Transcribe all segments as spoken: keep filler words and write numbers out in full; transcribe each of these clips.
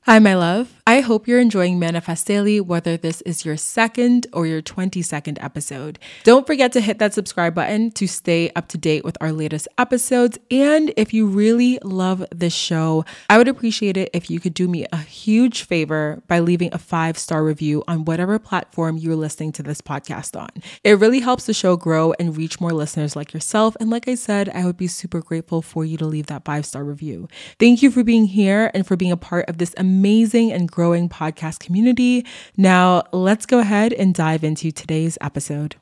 Hi, my love. I hope you're enjoying Manifest Daily, whether this is your second or your twenty-second episode. Don't forget to hit that subscribe button to stay up to date with our latest episodes. And if you really love this show, I would appreciate it if you could do me a huge favor by leaving a five-star review on whatever platform you're listening to this podcast on. It really helps the show grow and reach more listeners like yourself. And like I said, I would be super grateful for you to leave that five-star review. Thank you for being here and for being a part of this amazing and growing podcast community. Now, let's go ahead and dive into today's episode.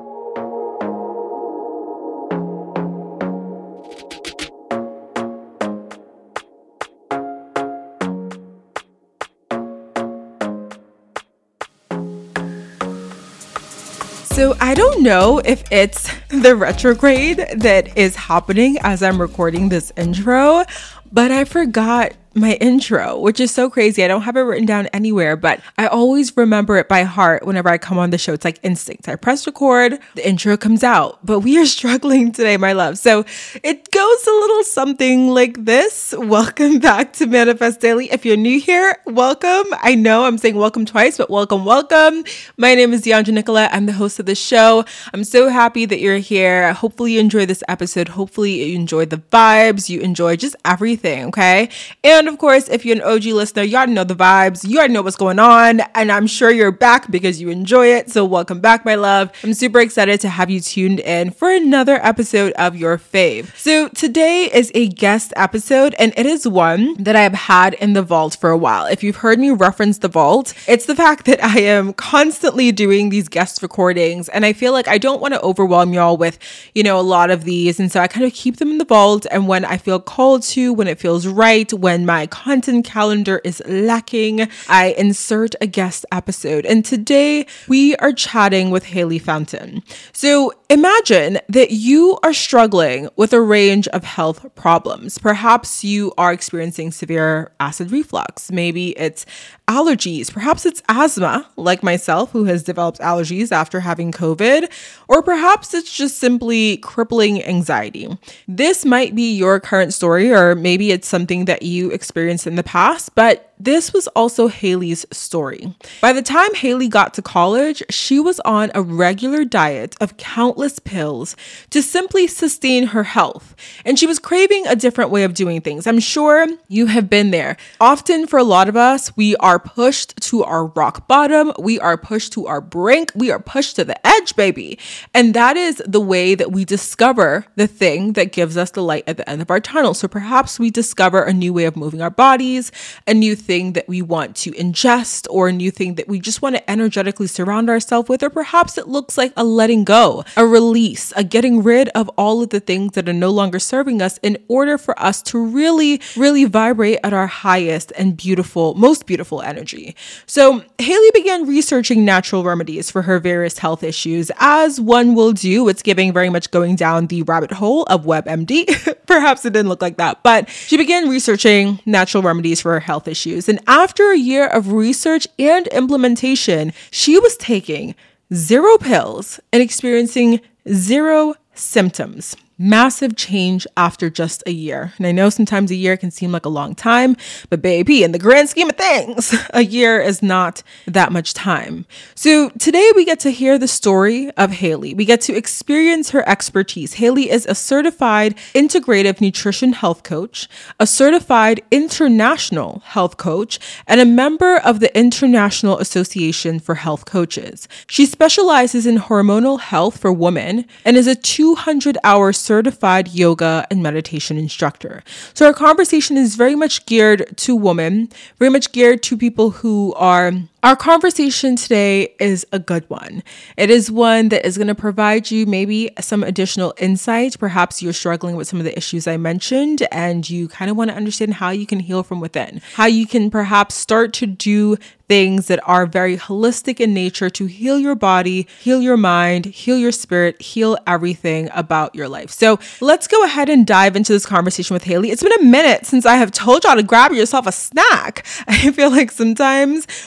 So I don't know if it's the retrograde that is happening as I'm recording this intro, but I forgot my intro, which is so crazy. I don't have it written down anywhere, but I always remember it by heart whenever I come on the show. It's like instinct. I press record, the intro comes out, but we are struggling today, my love. So it goes a little something like this. Welcome back to Manifest Daily. If you're new here, welcome. I know I'm saying welcome twice, but welcome, welcome. My name is Deandra Nicolette. I'm the host of the show. I'm so happy that you're here. Hopefully you enjoy this episode. Hopefully you enjoy the vibes. You enjoy just everything, okay? And of course, if you're an O G listener, you already know the vibes. You already know what's going on. And I'm sure you're back because you enjoy it. So welcome back, my love. I'm super excited to have you tuned in for another episode of your fave. So today is a guest episode, and it is one that I have had in the vault for a while. If you've heard me reference the vault, it's the fact that I am constantly doing these guest recordings. And I feel like I don't want to overwhelm y'all with, you know, a lot of these. And so I kind of keep them in the vault. And when I feel called to, when it feels right, when my content calendar is lacking, I insert a guest episode. And today we are chatting with Haley Fountain. So imagine that you are struggling with a range of health problems. Perhaps you are experiencing severe acid reflux. Maybe it's allergies. Perhaps it's asthma, like myself, who has developed allergies after having COVID. Or perhaps it's just simply crippling anxiety. This might be your current story, or maybe it's something that you experienced in the past, but this was also Haley's story. By the time Haley got to college, she was on a regular diet of countless pills to simply sustain her health. And she was craving a different way of doing things. I'm sure you have been there. Often for a lot of us, we are pushed to our rock bottom. We are pushed to our brink. We are pushed to the edge, baby. And that is the way that we discover the thing that gives us the light at the end of our tunnel. So perhaps we discover a new way of moving our bodies, a new thing that we want to ingest, or a new thing that we just want to energetically surround ourselves with, or perhaps it looks like a letting go, a release, a getting rid of all of the things that are no longer serving us in order for us to really, really vibrate at our highest and beautiful, most beautiful energy. So Haley began researching natural remedies for her various health issues, as one will do. It's giving very much going down the rabbit hole of WebMD. Perhaps it didn't look like that, but she began researching natural remedies for her health issues. And after a year of research and implementation, she was taking zero pills and experiencing zero symptoms. Massive change after just a year. And I know sometimes a year can seem like a long time, but baby, in the grand scheme of things, a year is not that much time. So today we get to hear the story of Haley. We get to experience her expertise. Haley is a certified integrative nutrition health coach, a certified international health coach, and a member of the International Association for Health Coaches. She specializes in hormonal health for women and is a two hundred hour certified yoga and meditation instructor. So our conversation is very much geared to women, very much geared to people who are Our conversation today is a good one. It is one that is going to provide you maybe some additional insight. Perhaps you're struggling with some of the issues I mentioned and you kind of want to understand how you can heal from within, how you can perhaps start to do things that are very holistic in nature to heal your body, heal your mind, heal your spirit, heal everything about your life. So let's go ahead and dive into this conversation with Haley. It's been a minute since I have told y'all to grab yourself a snack. I feel like sometimes with this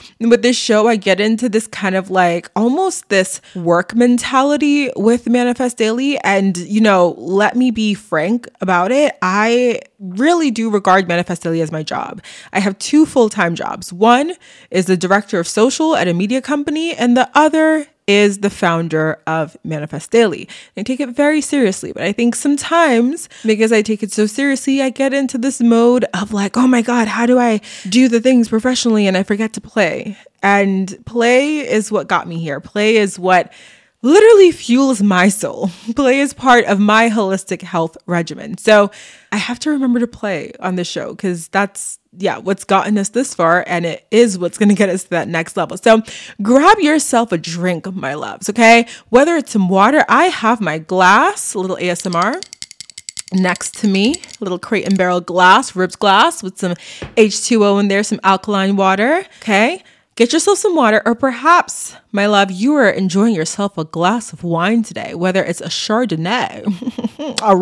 this show, I get into this kind of like almost this work mentality with Manifest Daily. And, you know, let me be frank about it. I really do regard Manifest Daily as my job. I have two full-time jobs. One is the director of social at a media company, and the other is the founder of Manifest Daily. I take it very seriously, but I think sometimes because I take it so seriously, I get into this mode of like, oh my God, how do I do the things professionally? And I forget to play. And play is what got me here. Play is what literally fuels my soul. Play is part of my holistic health regimen. So I have to remember to play on this show because that's, yeah, what's gotten us this far. And it is what's going to get us to that next level. So grab yourself a drink, my loves, okay? Whether it's some water, I have my glass, a little A S M R. Next to me, a little Crate and Barrel glass, Ribs glass with some H two O in there, some alkaline water, okay? Get yourself some water, or perhaps, my love, you are enjoying yourself a glass of wine today, whether it's a Chardonnay, a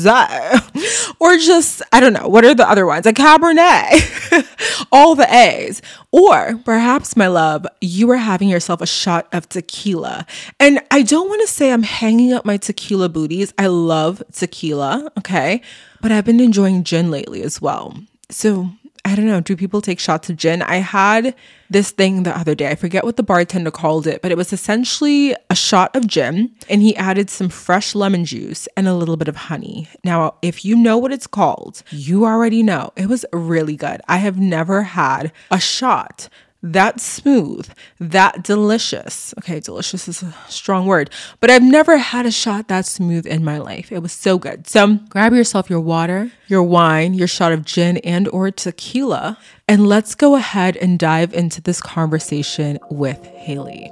Rosé, or just, I don't know, what are the other ones? A Cabernet, all the A's. Or perhaps, my love, you are having yourself a shot of tequila. And I don't want to say I'm hanging up my tequila booties. I love tequila, okay? But I've been enjoying gin lately as well. So I don't know. Do people take shots of gin? I had this thing the other day. I forget what the bartender called it, but it was essentially a shot of gin, and he added some fresh lemon juice and a little bit of honey. Now, if you know what it's called, you already know. It was really good. I have never had a shot that smooth, that delicious. Okay, delicious is a strong word, but I've never had a shot that smooth in my life. It was so good. So grab yourself your water, your wine, your shot of gin and or tequila, and let's go ahead and dive into this conversation with Haley.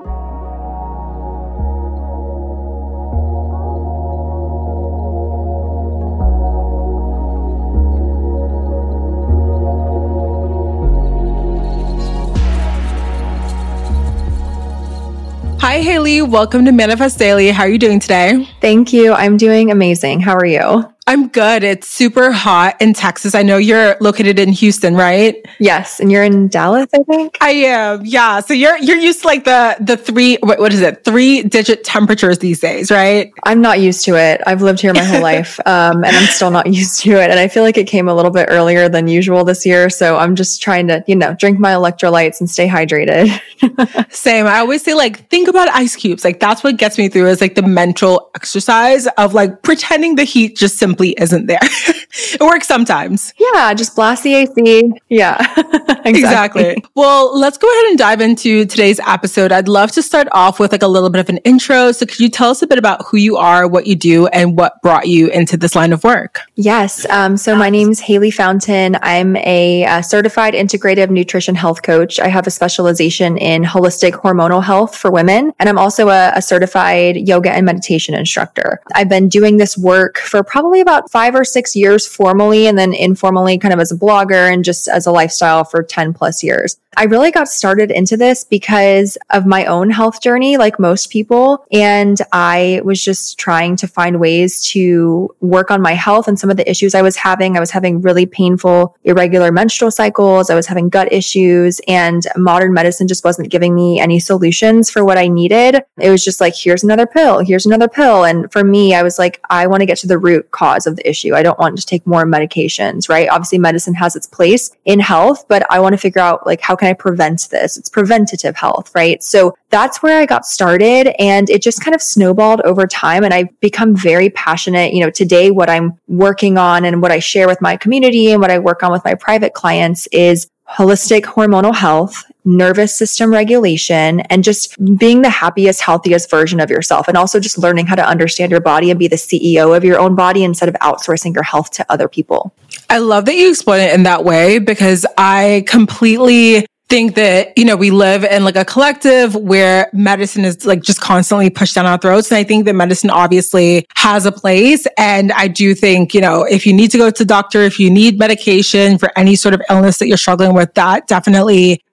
Hi, Haley. Welcome to Manifest Daily. How are you doing today? Thank you. I'm doing amazing. How are you? I'm good. It's super hot in Texas. I know you're located in Houston, right? Yes, and you're in Dallas, I think. I am. Yeah. So you're you're used to like the the three what, what is it? Three digit temperatures these days, right? I'm not used to it. I've lived here my whole life, um, and I'm still not used to it. And I feel like it came a little bit earlier than usual this year. So I'm just trying to, you know, drink my electrolytes and stay hydrated. Same. I always say like think about ice cubes. Like that's what gets me through is like the mental exercise of like pretending the heat just simply isn't there. It works sometimes. Yeah, just blast the A C. Yeah, exactly. exactly. Well, let's go ahead and dive into today's episode. I'd love to start off with like a little bit of an intro. So could you tell us a bit about who you are, what you do, and what brought you into this line of work? Yes. Um, so my name's Haley Fountain. I'm a, a certified integrative nutrition health coach. I have a specialization in holistic hormonal health for women. And I'm also a, a certified yoga and meditation instructor. I've been doing this work for probably about five or six years formally, and then informally kind of as a blogger and just as a lifestyle for ten plus years. I really got started into this because of my own health journey, like most people. And I was just trying to find ways to work on my health and some of the issues I was having. I was having really painful, irregular menstrual cycles. I was having gut issues, and modern medicine just wasn't giving me any solutions for what I needed. It was just like, here's another pill, here's another pill. And for me, I was like, I want to get to the root cause of the issue. I don't want to take more medications, right? Obviously, medicine has its place in health, but I want to figure out like, how can I prevent this? It's preventative health, right? So that's where I got started, and it just kind of snowballed over time. And I've become very passionate. You know, today, what I'm working on and what I share with my community and what I work on with my private clients is holistic hormonal health, nervous system regulation, and just being the happiest, healthiest version of yourself. And also just learning how to understand your body and be the C E O of your own body instead of outsourcing your health to other people. I love that you explain it in that way, because I completely think that, you know, we live in like a collective where medicine is like just constantly pushed down our throats. And I think that medicine obviously has a place. And I do think, you know, if you need to go to the doctor, if you need medication for any sort of illness that you're struggling with, that definitely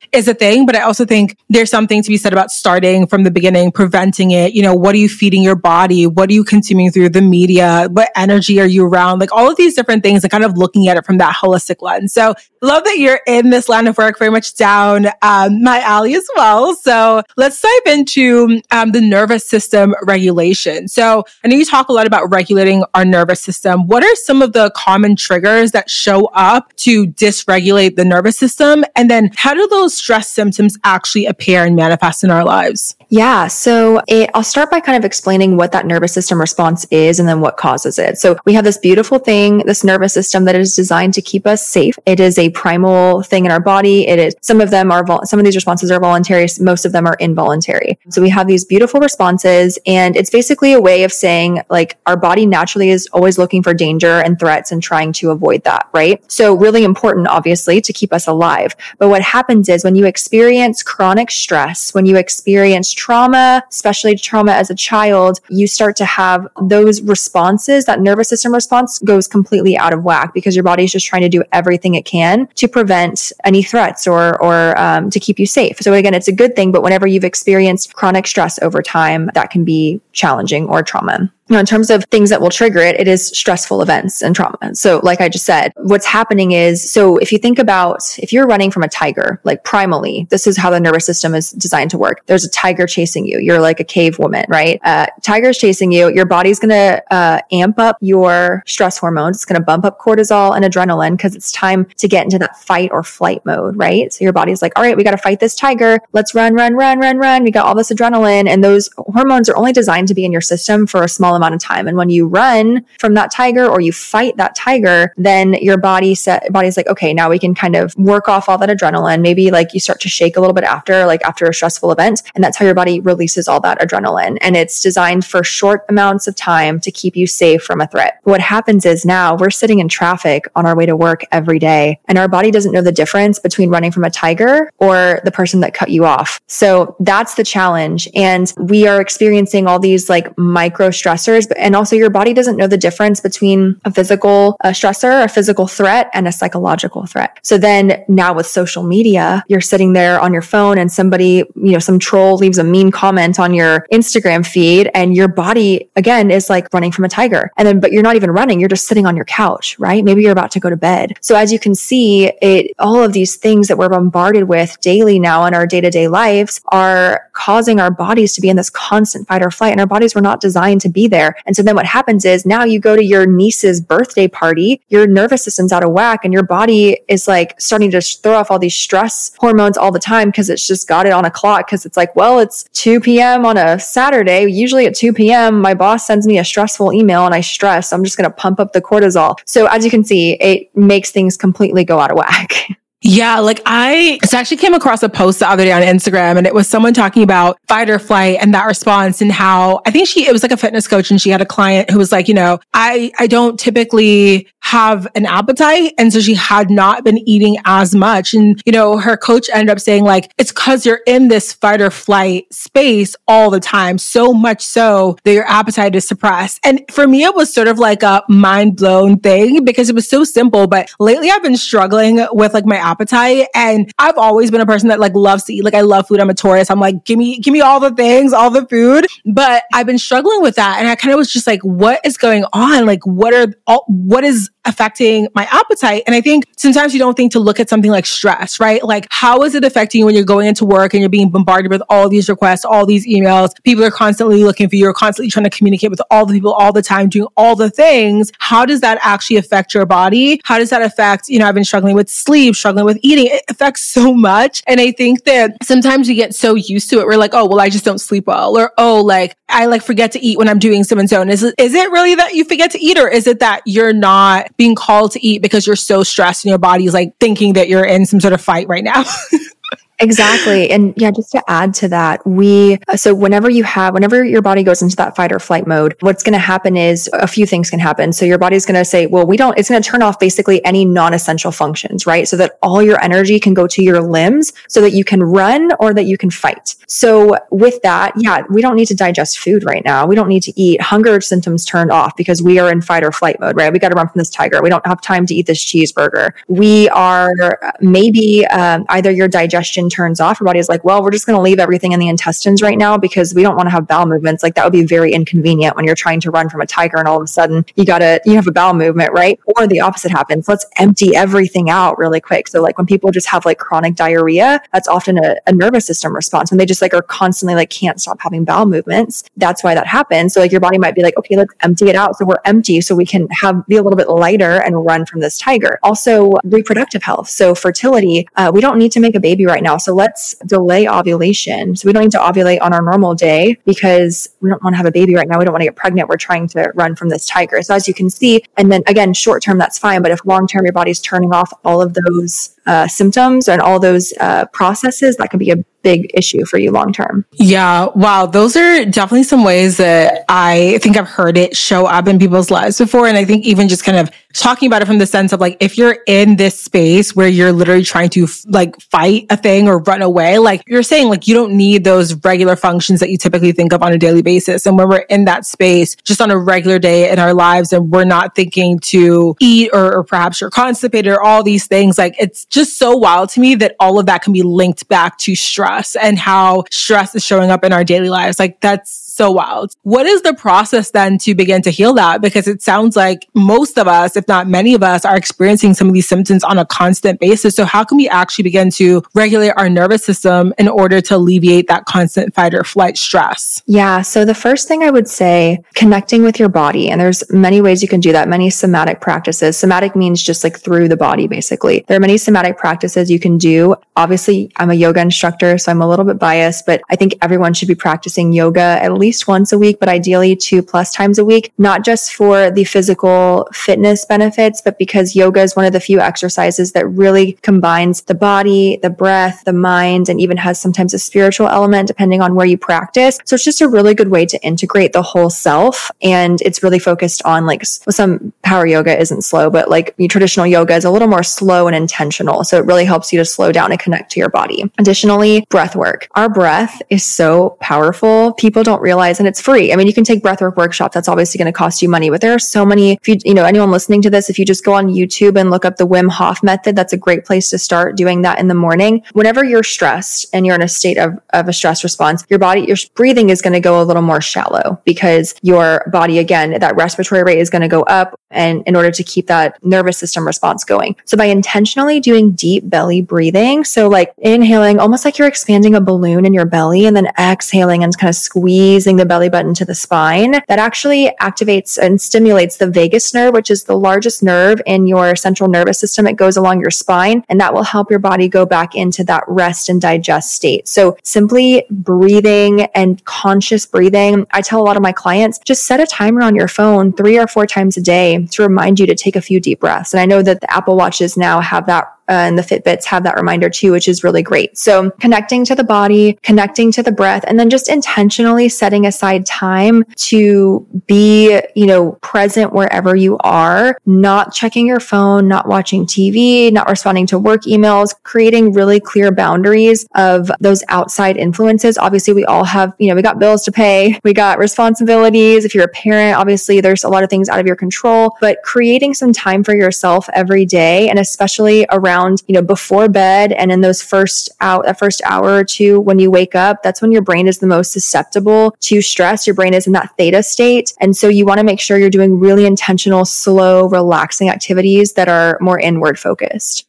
is a thing, but I also think there's something to be said about starting from the beginning, preventing it. You know, what are you feeding your body? What are you consuming through the media? What energy are you around? Like all of these different things and kind of looking at it from that holistic lens. So love that you're in this line of work, very much down um, my alley as well. So let's dive into um, the nervous system regulation. So I know you talk a lot about regulating our nervous system. What are some of the common triggers that show up to dysregulate the nervous system? And then how do those stress symptoms actually appear and manifest in our lives? Yeah. So it, I'll start by kind of explaining what that nervous system response is and then what causes it. So we have this beautiful thing, this nervous system that is designed to keep us safe. It is a primal thing in our body. It is, some of them are, vol- some of these responses are voluntary. Most of them are involuntary. So we have these beautiful responses, and it's basically a way of saying like our body naturally is always looking for danger and threats and trying to avoid that, right? So really important, obviously, to keep us alive. But what happens is when you experience chronic stress, when you experience trauma, especially trauma as a child, you start to have those responses, that nervous system response goes completely out of whack because your body is just trying to do everything it can to prevent any threats or, or um, to keep you safe. So again, it's a good thing, but whenever you've experienced chronic stress over time, that can be challenging or trauma. Now, in terms of things that will trigger it, it is stressful events and trauma. So like I just said, what's happening is, so if you think about, if you're running from a tiger, like primally, this is how the nervous system is designed to work. There's a tiger chasing you. You're like a cave woman, right? Uh, tiger's chasing you. Your body's going to uh, amp up your stress hormones. It's going to bump up cortisol and adrenaline because it's time to get into that fight or flight mode, right? So your body's like, all right, we got to fight this tiger. Let's run, run, run, run, run. We got all this adrenaline, and those hormones are only designed to be in your system for a small amount of time. And when you run from that tiger or you fight that tiger, then your body set, body's like, okay, now we can kind of work off all that adrenaline. Maybe like you start to shake a little bit after, like after a stressful event. And that's how your body releases all that adrenaline. And it's designed for short amounts of time to keep you safe from a threat. What happens is now we're sitting in traffic on our way to work every day, and our body doesn't know the difference between running from a tiger or the person that cut you off. So that's the challenge. And we are experiencing all these like micro stressors, but and also your body doesn't know the difference between a physical uh, stressor, a physical threat, and a psychological threat. So then now with social media, you're sitting there on your phone and somebody, you know, some troll leaves a mean comment on your Instagram feed, and your body again is like running from a tiger. And then, but you're not even running, you're just sitting on your couch, right? Maybe you're about to go to bed. So as you can see, it, all of these things that we're bombarded with daily now in our day-to-day lives are causing our bodies to be in this constant fight or flight, and our bodies were not designed to be there. And so then what happens is now you go to your niece's birthday party, your nervous system's out of whack, and your body is like starting to throw off all these stress hormones all the time because it's just got it on a clock. Because it's like, well, it's two p.m. on a Saturday. Usually at two p.m., my boss sends me a stressful email and I stress. I'm just going to pump up the cortisol. So as you can see, it makes things completely go out of whack. Yeah, like I so actually came across a post the other day on Instagram, and it was someone talking about fight or flight and that response, and how I think she, it was like a fitness coach, and she had a client who was like, you know, I, I don't typically have an appetite. And so she had not been eating as much. And, you know, her coach ended up saying like, it's because you're in this fight or flight space all the time, so much so that your appetite is suppressed. And for me, it was sort of like a mind blown thing because it was so simple. But lately I've been struggling with like my appetite, and I've always been a person that like loves to eat. Like I love food. I'm a tourist. I'm like, give me, give me all the things, all the food. But I've been struggling with that. And I kind of was just like, what is going on? Like, what are all, what is affecting my appetite? And I think sometimes you don't think to look at something like stress, right? Like, how is it affecting you when you're going into work and you're being bombarded with all these requests, all these emails? People are constantly looking for you, you're constantly trying to communicate with all the people all the time, doing all the things. How does that actually affect your body? How does that affect, you know, I've been struggling with sleep, struggling with eating. It affects so much. And I think that sometimes we get so used to it. We're like, oh, well, I just don't sleep well. Or, oh, like, I like forget to eat when I'm doing so and so. And is it, is it really that you forget to eat, or is it that you're not being called to eat because you're so stressed and your body's like thinking that you're in some sort of fight right now? Exactly. And yeah, just to add to that, we, so whenever you have, whenever your body goes into that fight or flight mode, what's going to happen is a few things can happen. So your body's going to say, well, we don't, it's going to turn off basically any non-essential functions, right? So that all your energy can go to your limbs so that you can run or that you can fight. So with that, yeah, we don't need to digest food right now. We don't need to eat. Hunger symptoms turned off because we are in fight or flight mode, right? We got to run from this tiger. We don't have time to eat this cheeseburger. We are maybe um, either your digestion machine turns off, your body is like, well, we're just going to leave everything in the intestines right now because we don't want to have bowel movements. Like that would be very inconvenient when you're trying to run from a tiger and all of a sudden you got to, you have a bowel movement, right? Or the opposite happens. Let's empty everything out really quick. So like when people just have like chronic diarrhea, that's often a, a nervous system response. When they just like are constantly like can't stop having bowel movements, that's why that happens. So like your body might be like, okay, let's empty it out. So we're empty so we can have be a little bit lighter and run from this tiger. Also reproductive health. So fertility, uh, we don't need to make a baby right now. So let's delay ovulation. So we don't need to ovulate on our normal day because we don't want to have a baby right now. We don't want to get pregnant. We're trying to run from this tiger. So as you can see, and then again, short term, that's fine. But if long term, your body's turning off all of those uh, symptoms and all those uh, processes, that can be a big issue for you long term. Yeah. Wow. Those are definitely some ways that I think I've heard it show up in people's lives before. And I think even just kind of talking about it from the sense of like, if you're in this space where you're literally trying to f- like fight a thing or run away, like you're saying, like you don't need those regular functions that you typically think of on a daily basis. And when we're in that space, just on a regular day in our lives, and we're not thinking to eat or, or perhaps you're constipated or all these things, like it's just so wild to me that all of that can be linked back to stress and how stress is showing up in our daily lives. Like that's so wild. What is the process then to begin to heal that? Because it sounds like most of us, if not many of us, are experiencing some of these symptoms on a constant basis. So how can we actually begin to regulate our nervous system in order to alleviate that constant fight or flight stress? Yeah. So the first thing I would say, connecting with your body. And there's many ways you can do that, many somatic practices. Somatic means just like through the body, basically. There are many somatic practices you can do. Obviously, I'm a yoga instructor, so I'm a little bit biased, but I think everyone should be practicing yoga at least once a week, but ideally two plus times a week, not just for the physical fitness benefits, but because yoga is one of the few exercises that really combines the body, the breath, the mind, and even has sometimes a spiritual element depending on where you practice. So it's just a really good way to integrate the whole self. And it's really focused on like well, some power yoga isn't slow, but like traditional yoga is a little more slow and intentional. So it really helps you to slow down and connect to your body. Additionally, breath work. Our breath is so powerful. People don't realize, and it's free. I mean, you can take breathwork workshops. That's obviously going to cost you money, but there are so many, if you, you know, anyone listening to this, if you just go on YouTube and look up the Wim Hof method, that's a great place to start doing that in the morning. Whenever you're stressed and you're in a state of, of a stress response, your body, your breathing is going to go a little more shallow because your body, again, that respiratory rate is going to go up, and in order to keep that nervous system response going. So by intentionally doing deep belly breathing, so like inhaling almost like you're expanding a balloon in your belly, and then exhaling and kind of squeezing the belly button to the spine, that actually activates and stimulates the vagus nerve, which is the largest nerve in your central nervous system. It goes along your spine, and that will help your body go back into that rest and digest state. So simply breathing and conscious breathing. I tell a lot of my clients, just set a timer on your phone three or four times a day to remind you to take a few deep breaths. And I know that the Apple Watches now have that Uh, and the Fitbits have that reminder too, which is really great. So connecting to the body, connecting to the breath, and then just intentionally setting aside time to be, you know, present wherever you are, not checking your phone, not watching T V, not responding to work emails, creating really clear boundaries of those outside influences. Obviously, we all have, you know, we got bills to pay, we got responsibilities. If you're a parent, obviously there's a lot of things out of your control, but creating some time for yourself every day, and especially around you know, before bed and in those first out, that first hour or two when you wake up, that's when your brain is the most susceptible to stress. Your brain is in that theta state. And so you want to make sure you're doing really intentional, slow, relaxing activities that are more inward focused.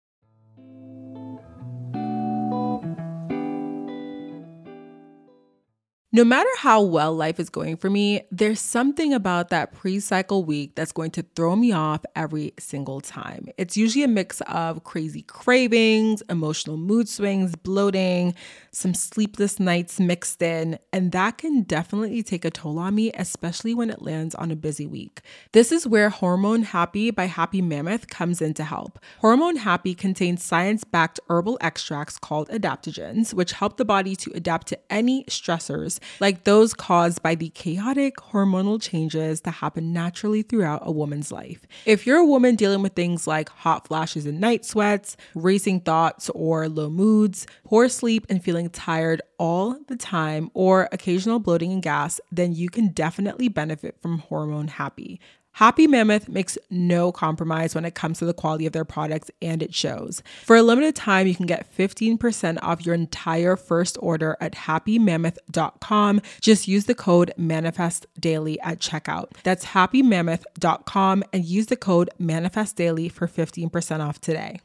No matter how well life is going for me, there's something about that pre-cycle week that's going to throw me off every single time. It's usually a mix of crazy cravings, emotional mood swings, bloating, some sleepless nights mixed in, and that can definitely take a toll on me, especially when it lands on a busy week. This is where Hormone Happy by Happy Mammoth comes in to help. Hormone Happy contains science-backed herbal extracts called adaptogens, which help the body to adapt to any stressors like those caused by the chaotic hormonal changes that happen naturally throughout a woman's life. If you're a woman dealing with things like hot flashes and night sweats, racing thoughts or low moods, poor sleep and feeling tired all the time, or occasional bloating and gas, then you can definitely benefit from Hormone Happy. Happy Mammoth makes no compromise when it comes to the quality of their products, and it shows. For a limited time, you can get fifteen percent off your entire first order at happy mammoth dot com. Just use the code MANIFESTDAILY at checkout. That's happy mammoth dot com and use the code MANIFESTDAILY for fifteen percent off today.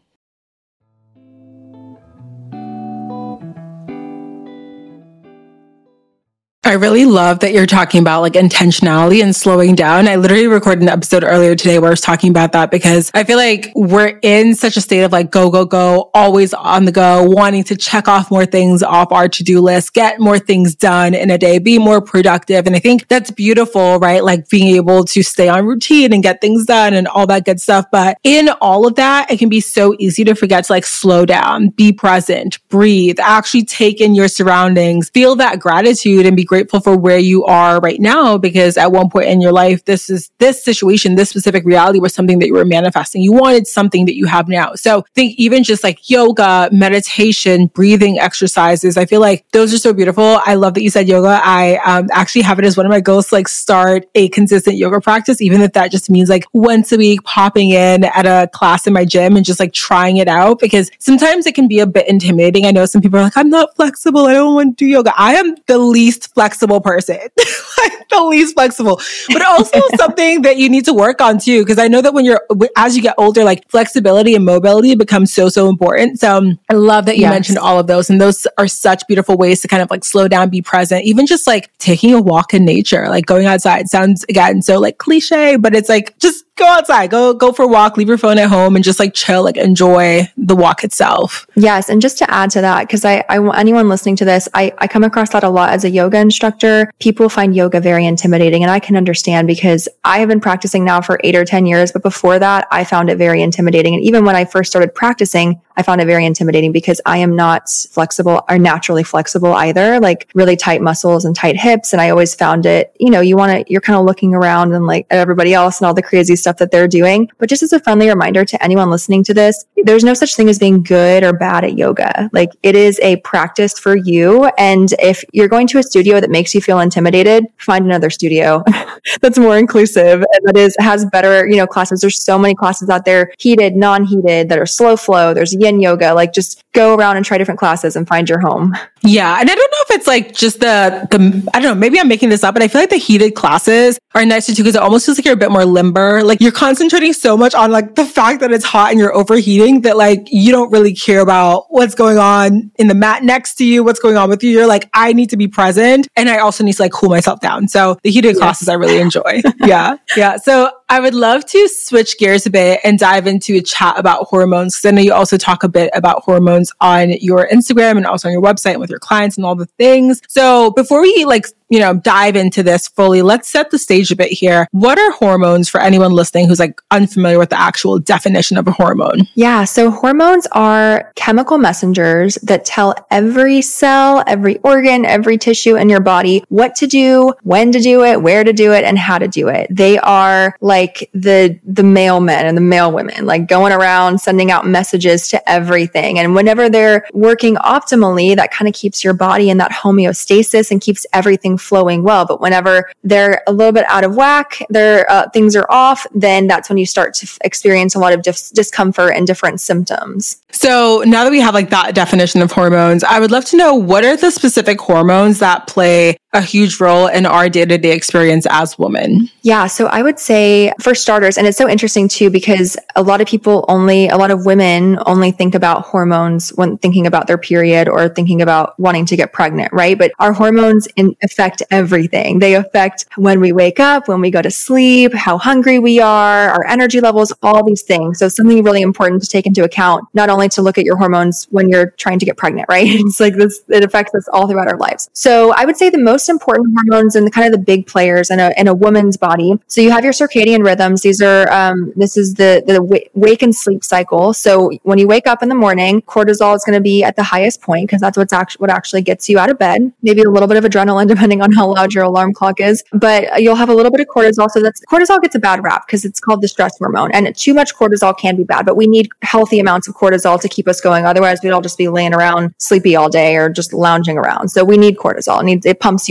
I really love that you're talking about like intentionality and slowing down. I literally recorded an episode earlier today where I was talking about that because I feel like we're in such a state of like go, go, go, always on the go, wanting to check off more things off our to-do list, get more things done in a day, be more productive. And I think that's beautiful, right? Like being able to stay on routine and get things done and all that good stuff. But in all of that, it can be so easy to forget to like slow down, be present, breathe, actually take in your surroundings, feel that gratitude and be grateful for where you are right now, because at one point in your life, this is this situation, this specific reality was something that you were manifesting. You wanted something that you have now. So I think even just like yoga, meditation, breathing exercises, I feel like those are so beautiful. I love that you said yoga. I um, actually have it as one of my goals to like start a consistent yoga practice, even if that just means like once a week popping in at a class in my gym and just like trying it out, because sometimes it can be a bit intimidating. I know some people are like, I'm not flexible, I don't want to do yoga. I am the least flexible flexible person, like the least flexible, but also something that you need to work on too. Because I know that when you're, as you get older, like flexibility and mobility becomes so, so important. So um, I love that you yes. mentioned all of those. And those are such beautiful ways to kind of like slow down, be present, even just like taking a walk in nature, like going outside sounds again, so like cliche, but it's like, just go outside, go, go for a walk, leave your phone at home and just like chill, like enjoy the walk itself. Yes. And just to add to that, because I, I want anyone listening to this, I, I come across that a lot as a yoga instructor. People find yoga very intimidating, and I can understand because I have been practicing now for eight or ten years, but before that, I found it very intimidating. And even when I first started practicing, I found it very intimidating because I am not flexible or naturally flexible either, like really tight muscles and tight hips. And I always found it, you know, you want to, you're kind of looking around and like at everybody else and all the crazy stuff that they're doing. But just as a friendly reminder to anyone listening to this, there's no such thing as being good or bad at yoga. Like it is a practice for you. And if you're going to a studio that makes you feel intimidated, find another studio that's more inclusive and that is, has better, you know, classes. There's so many classes out there, heated, non-heated, that are slow flow. There's yin yoga. Like just go around and try different classes and find your home. Yeah. And I don't know if it's like just the, the, I don't know, maybe I'm making this up, but I feel like the heated classes are nicer too, because it almost feels like you're a bit more limber. Like you're concentrating so much on like the fact that it's hot and you're overheating that like you don't really care about what's going on in the mat next to you, what's going on with you. You're like, I need to be present. And I also need to like cool myself down. So the heated yes. classes I really enjoy. yeah. Yeah. So I would love to switch gears a bit and dive into a chat about hormones, because I know you also talk a bit about hormones on your Instagram and also on your website and with your clients and all the things. So before we like, you know, dive into this fully, let's set the stage a bit here. What are hormones for anyone listening who's like unfamiliar with the actual definition of a hormone? Yeah. So hormones are chemical messengers that tell every cell, every organ, every tissue in your body what to do, when to do it, where to do it, and how to do it. They are like the, the male men and the male women, like going around sending out messages to everything. And whenever they're working optimally, that kind of keeps your body in that homeostasis and keeps everything flowing well. But whenever they're a little bit out of whack, their uh, things are off, then that's when you start to f- experience a lot of dis- discomfort and different symptoms. So now that we have like that definition of hormones, I would love to know, what are the specific hormones that play a huge role in our day-to-day experience as women? Yeah. So I would say for starters, and it's so interesting too, because a lot of people only, a lot of women only think about hormones when thinking about their period or thinking about wanting to get pregnant, right? But our hormones in affect everything. They affect when we wake up, when we go to sleep, how hungry we are, our energy levels, all these things. So something really important to take into account, not only to look at your hormones when you're trying to get pregnant, right? It's like this, it affects us all throughout our lives. So I would say the most important hormones and the kind of the big players in a in a woman's body. So you have your circadian rhythms. These are um, this is the the w- wake and sleep cycle. So when you wake up in the morning, cortisol is going to be at the highest point because that's what's actually what actually gets you out of bed. Maybe a little bit of adrenaline depending on how loud your alarm clock is, but you'll have a little bit of cortisol. So that's cortisol gets a bad rap because it's called the stress hormone, and too much cortisol can be bad. But we need healthy amounts of cortisol to keep us going. Otherwise, we'd all just be laying around sleepy all day or just lounging around. So we need cortisol. It needs it pumps you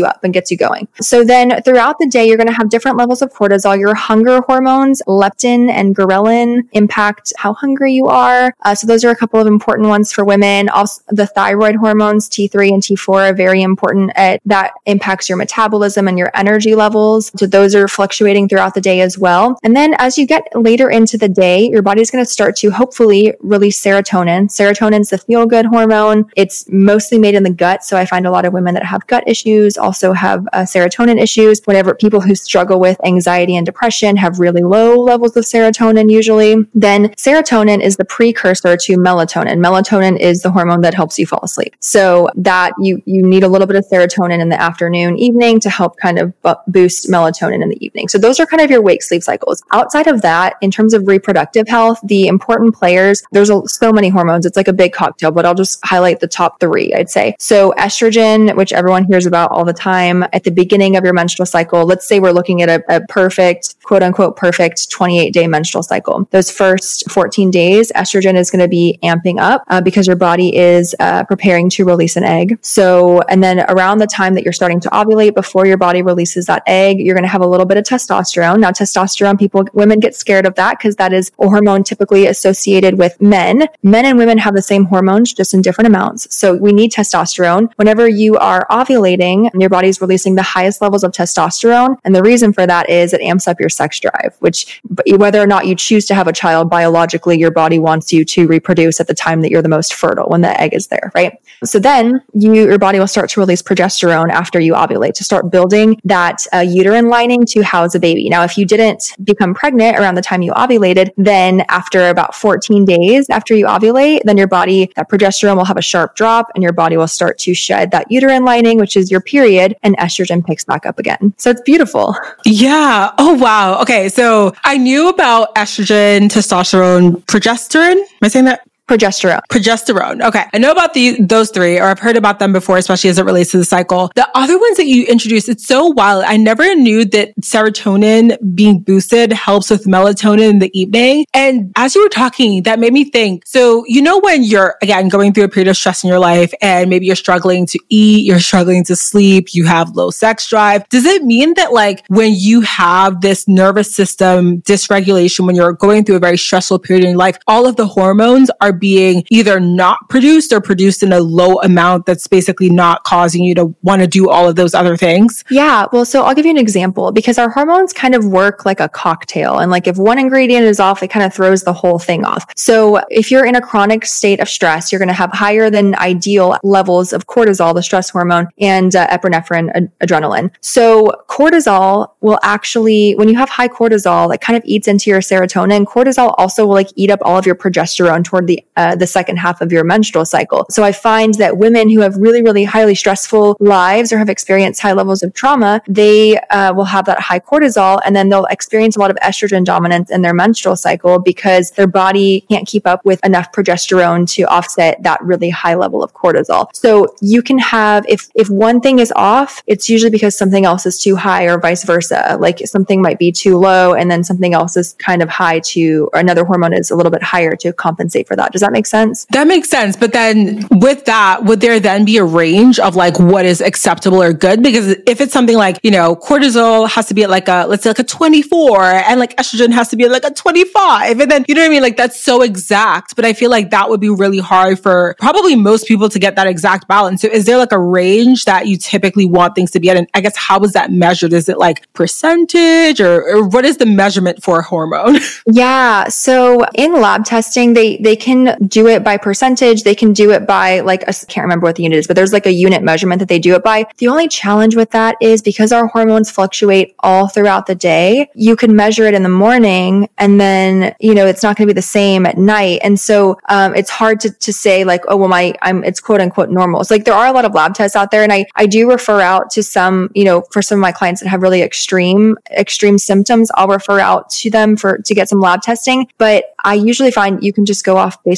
you up and gets you going. So then throughout the day, you're going to have different levels of cortisol. Your hunger hormones, leptin and ghrelin, impact how hungry you are. Uh, so those are a couple of important ones for women. Also, the thyroid hormones, T three and T four, are very important. At, that impacts your metabolism and your energy levels. So those are fluctuating throughout the day as well. And then as you get later into the day, your body's going to start to hopefully release serotonin. Serotonin is the feel-good hormone. It's mostly made in the gut. So I find a lot of women that have gut issues also have uh, serotonin issues. Whenever people who struggle with anxiety and depression have really low levels of serotonin usually. Then serotonin is the precursor to melatonin. Melatonin is the hormone that helps you fall asleep. So that you, you need a little bit of serotonin in the afternoon, evening to help kind of bu- boost melatonin in the evening. So those are kind of your wake sleep cycles. Outside of that, in terms of reproductive health, the important players, there's a, so many hormones. It's like a big cocktail, but I'll just highlight the top three, I'd say. So estrogen, which everyone hears about all the time at the beginning of your menstrual cycle. Let's say we're looking at a, a perfect, quote unquote, perfect twenty-eight day menstrual cycle. Those first fourteen days, estrogen is going to be amping up uh, because your body is uh, preparing to release an egg. So, and then around the time that you're starting to ovulate, before your body releases that egg, you're going to have a little bit of testosterone. Now, testosterone, people, women get scared of that because that is a hormone typically associated with men. Men and women have the same hormones, just in different amounts. So we need testosterone. Whenever you are ovulating, your body's releasing the highest levels of testosterone. And the reason for that is it amps up your sex drive, which whether or not you choose to have a child, biologically, your body wants you to reproduce at the time that you're the most fertile, when the egg is there, right? So then you, your body will start to release progesterone after you ovulate to start building that uh, uterine lining to house a baby. Now, if you didn't become pregnant around the time you ovulated, then after about fourteen days after you ovulate, then your body, that progesterone will have a sharp drop and your body will start to shed that uterine lining, which is your period, and estrogen picks back up again. So it's beautiful. Yeah. Oh, wow. Okay. So I knew about estrogen, testosterone, progesterone. Am I saying that? Progesterone. Progesterone. Okay. I know about the, those three, or I've heard about them before, especially as it relates to the cycle. The other ones that you introduced, it's so wild. I never knew that serotonin being boosted helps with melatonin in the evening. And as you were talking, that made me think, so, you know, when you're, again, going through a period of stress in your life and maybe you're struggling to eat, you're struggling to sleep, you have low sex drive. Does it mean that like when you have this nervous system dysregulation, when you're going through a very stressful period in your life, all of the hormones are being either not produced or produced in a low amount that's basically not causing you to want to do all of those other things? Yeah. Well, so I'll give you an example because our hormones kind of work like a cocktail. And like if one ingredient is off, it kind of throws the whole thing off. So if you're in a chronic state of stress, you're going to have higher than ideal levels of cortisol, the stress hormone, and uh, epinephrine, ad- adrenaline. So cortisol will actually, when you have high cortisol, it kind of eats into your serotonin. Cortisol also will like eat up all of your progesterone toward the Uh, the second half of your menstrual cycle. So I find that women who have really, really highly stressful lives or have experienced high levels of trauma, they uh, will have that high cortisol, and then they'll experience a lot of estrogen dominance in their menstrual cycle because their body can't keep up with enough progesterone to offset that really high level of cortisol. So you can have, if if one thing is off, it's usually because something else is too high or vice versa. Like something might be too low and then something else is kind of high to, or another hormone is a little bit higher to compensate for that. Does that make sense? That makes sense. But then with that, would there then be a range of like what is acceptable or good? Because if it's something like, you know, cortisol has to be at like a, let's say like a twenty-four and like estrogen has to be at like a twenty-five. And then, you know what I mean? Like that's so exact, but I feel like that would be really hard for probably most people to get that exact balance. So is there like a range that you typically want things to be at? And I guess how is that measured? Is it like percentage or, or what is the measurement for a hormone? Yeah. So in lab testing, they, they can do it by percentage. They can do it by like, I can't remember what the unit is, but there's like a unit measurement that they do it by. The only challenge with that is because our hormones fluctuate all throughout the day, you can measure it in the morning and then, you know, it's not going to be the same at night. And so, um, it's hard to, to say like, oh, well, my, I'm, it's quote unquote normal. So like there are a lot of lab tests out there and I, I do refer out to some, you know, for some of my clients that have really extreme, extreme symptoms, I'll refer out to them for, to get some lab testing. But I usually find you can just go off basically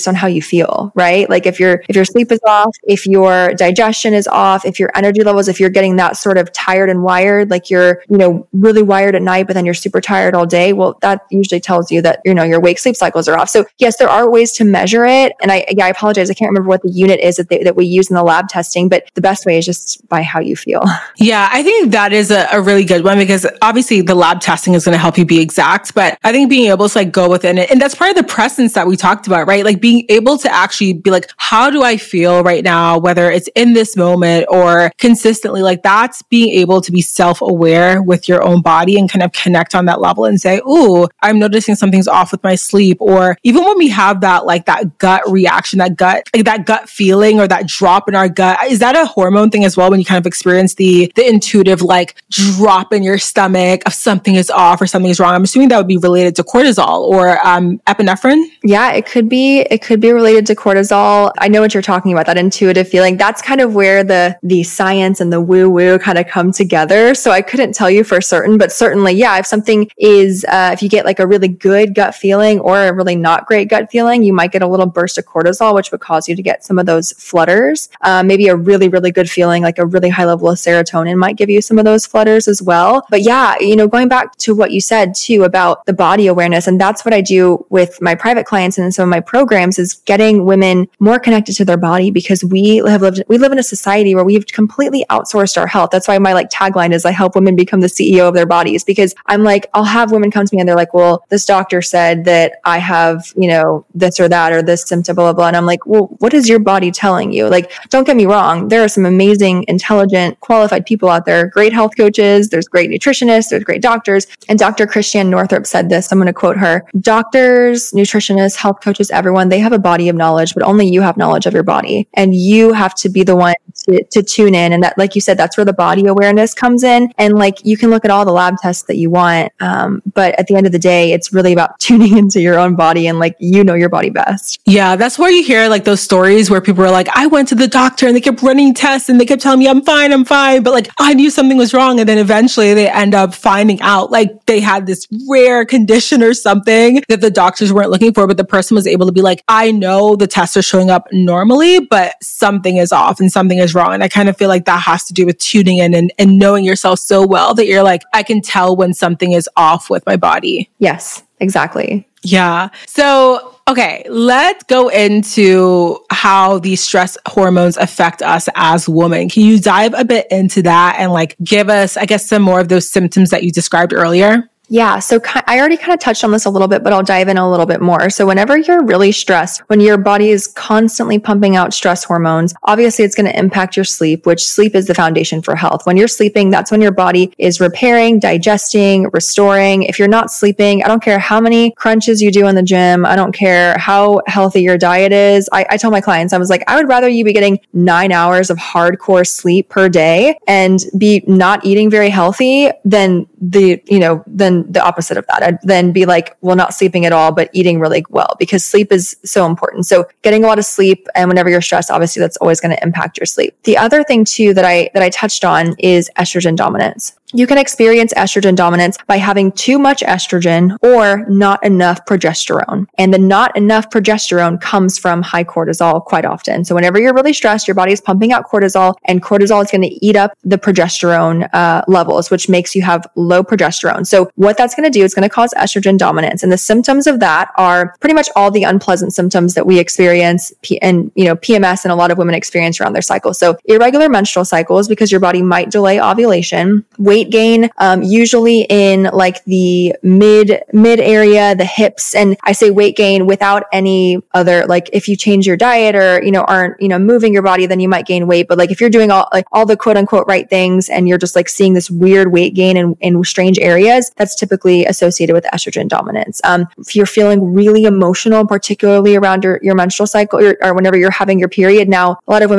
based on how you feel, right? Like if your if your sleep is off, if your digestion is off, if your energy levels, if you're getting that sort of tired and wired, like you're, you know, really wired at night, but then you're super tired all day, well, that usually tells you that, you know, your wake sleep cycles are off. So yes, there are ways to measure it. And I, yeah, I apologize. I can't remember what the unit is that they, that we use in the lab testing, but the best way is just by how you feel. Yeah, I think that is a, a really good one, because obviously the lab testing is going to help you be exact, but I think being able to like go within it, and that's part of the presence that we talked about, right? Like being able to actually be like, how do I feel right now, whether it's in this moment or consistently, like that's being able to be self-aware with your own body and kind of connect on that level and say, ooh, I'm noticing something's off with my sleep. Or even when we have that, like that gut reaction, that gut, like that gut feeling or that drop in our gut, is that a hormone thing as well? When you kind of experience the, the intuitive, like drop in your stomach of something is off or something is wrong. I'm assuming that would be related to cortisol or um, epinephrine. Yeah, it could be, it could be related to cortisol. I know what you're talking about, that intuitive feeling. That's kind of where the, the science and the woo woo kind of come together. So I couldn't tell you for certain, but certainly, yeah, if something is, uh, if you get like a really good gut feeling or a really not great gut feeling, you might get a little burst of cortisol, which would cause you to get some of those flutters. Uh, maybe a really, really good feeling, like a really high level of serotonin might give you some of those flutters as well. But yeah, you know, going back to what you said too about the body awareness, and that's what I do with my private clients and some of my programs, is getting women more connected to their body, because we have lived, we live in a society where we've completely outsourced our health. That's why my like tagline is I help women become the C E O of their bodies, because I'm like, I'll have women come to me and they're like, well, this doctor said that I have, you know, this or that or this symptom, blah, blah, blah. And I'm like, well, what is your body telling you? Like, don't get me wrong. There are some amazing, intelligent, qualified people out there, great health coaches. There's great nutritionists. There's great doctors. And Doctor Christiane Northrup said this. I'm going to quote her. Doctors, nutritionists, health coaches, everyone, they have a body of knowledge, but only you have knowledge of your body. And you have to be the one to, to tune in. And that, like you said, that's where the body awareness comes in. And like, you can look at all the lab tests that you want. Um, but at the end of the day, it's really about tuning into your own body and like, you know your body best. Yeah. That's where you hear like those stories where people are like, I went to the doctor and they kept running tests and they kept telling me I'm fine, I'm fine. But like, I knew something was wrong. And then eventually they end up finding out like they had this rare condition or something that the doctors weren't looking for. But the person was able to be like, I know the tests are showing up normally, but something is off and something is wrong. And I kind of feel like that has to do with tuning in and, and knowing yourself so well that you're like, I can tell when something is off with my body. Yes, exactly. Yeah. So, okay, let's go into how these stress hormones affect us as women. Can you dive a bit into that and like give us, I guess, some more of those symptoms that you described earlier? Yeah. So I already kind of touched on this a little bit, but I'll dive in a little bit more. So whenever you're really stressed, when your body is constantly pumping out stress hormones, obviously it's going to impact your sleep, which sleep is the foundation for health. When you're sleeping, that's when your body is repairing, digesting, restoring. If you're not sleeping, I don't care how many crunches you do in the gym. I don't care how healthy your diet is. I, I tell my clients, I was like, I would rather you be getting nine hours of hardcore sleep per day and be not eating very healthy than the, you know, than the opposite of that. I'd then be like, well, not sleeping at all, but eating really well, because sleep is so important. So getting a lot of sleep, and whenever you're stressed, obviously that's always going to impact your sleep. The other thing too that I, that I touched on is estrogen dominance. You can experience estrogen dominance by having too much estrogen or not enough progesterone. And the not enough progesterone comes from high cortisol quite often. So whenever you're really stressed, your body is pumping out cortisol, and cortisol is going to eat up the progesterone uh, levels, which makes you have low progesterone. So what that's going to do is going to cause estrogen dominance. And the symptoms of that are pretty much all the unpleasant symptoms that we experience P- and, you know, P M S and a lot of women experience around their cycle. So irregular menstrual cycles, because your body might delay ovulation, weight gain, um, usually in like the mid, mid area, the hips. And I say weight gain without any other, like if you change your diet or, you know, aren't, you know, moving your body, then you might gain weight. But like if you're doing all, like all the quote unquote right things and you're just like seeing this weird weight gain in, in strange areas, that's typically associated with estrogen dominance. Um, if you're feeling really emotional, particularly around your, your menstrual cycle or, or whenever you're having your period. Now, a lot of women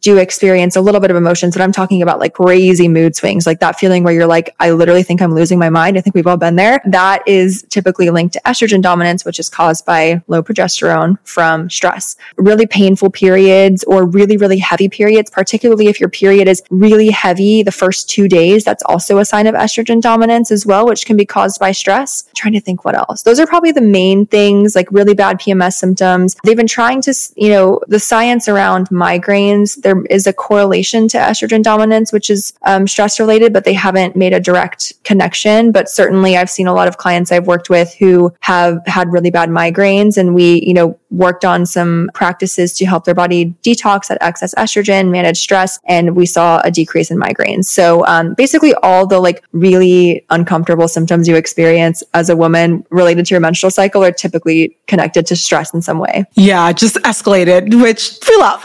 do experience a little bit of emotions, but I'm talking about like crazy mood swings, like that feeling where you're like, I literally think I'm losing my mind. I think we've all been there. That is typically linked to estrogen dominance, which is caused by low progesterone from stress. Really painful periods or really, really heavy periods, particularly if your period is really heavy the first two days, that's also a sign of estrogen dominance as well, which can be caused by stress. I'm trying to think what else. Those are probably the main things, like really bad P M S symptoms. They've been trying to, you know, the science around migraines, there is a correlation to estrogen dominance, which is um, stress related, but they haven't made a direct connection. But certainly I've seen a lot of clients I've worked with who have had really bad migraines, and we, you know, worked on some practices to help their body detox that excess estrogen, manage stress, and we saw a decrease in migraines. So um, basically all the like really uncomfortable symptoms you experience as a woman related to your menstrual cycle are typically connected to stress in some way. Yeah, just escalated, which feel up.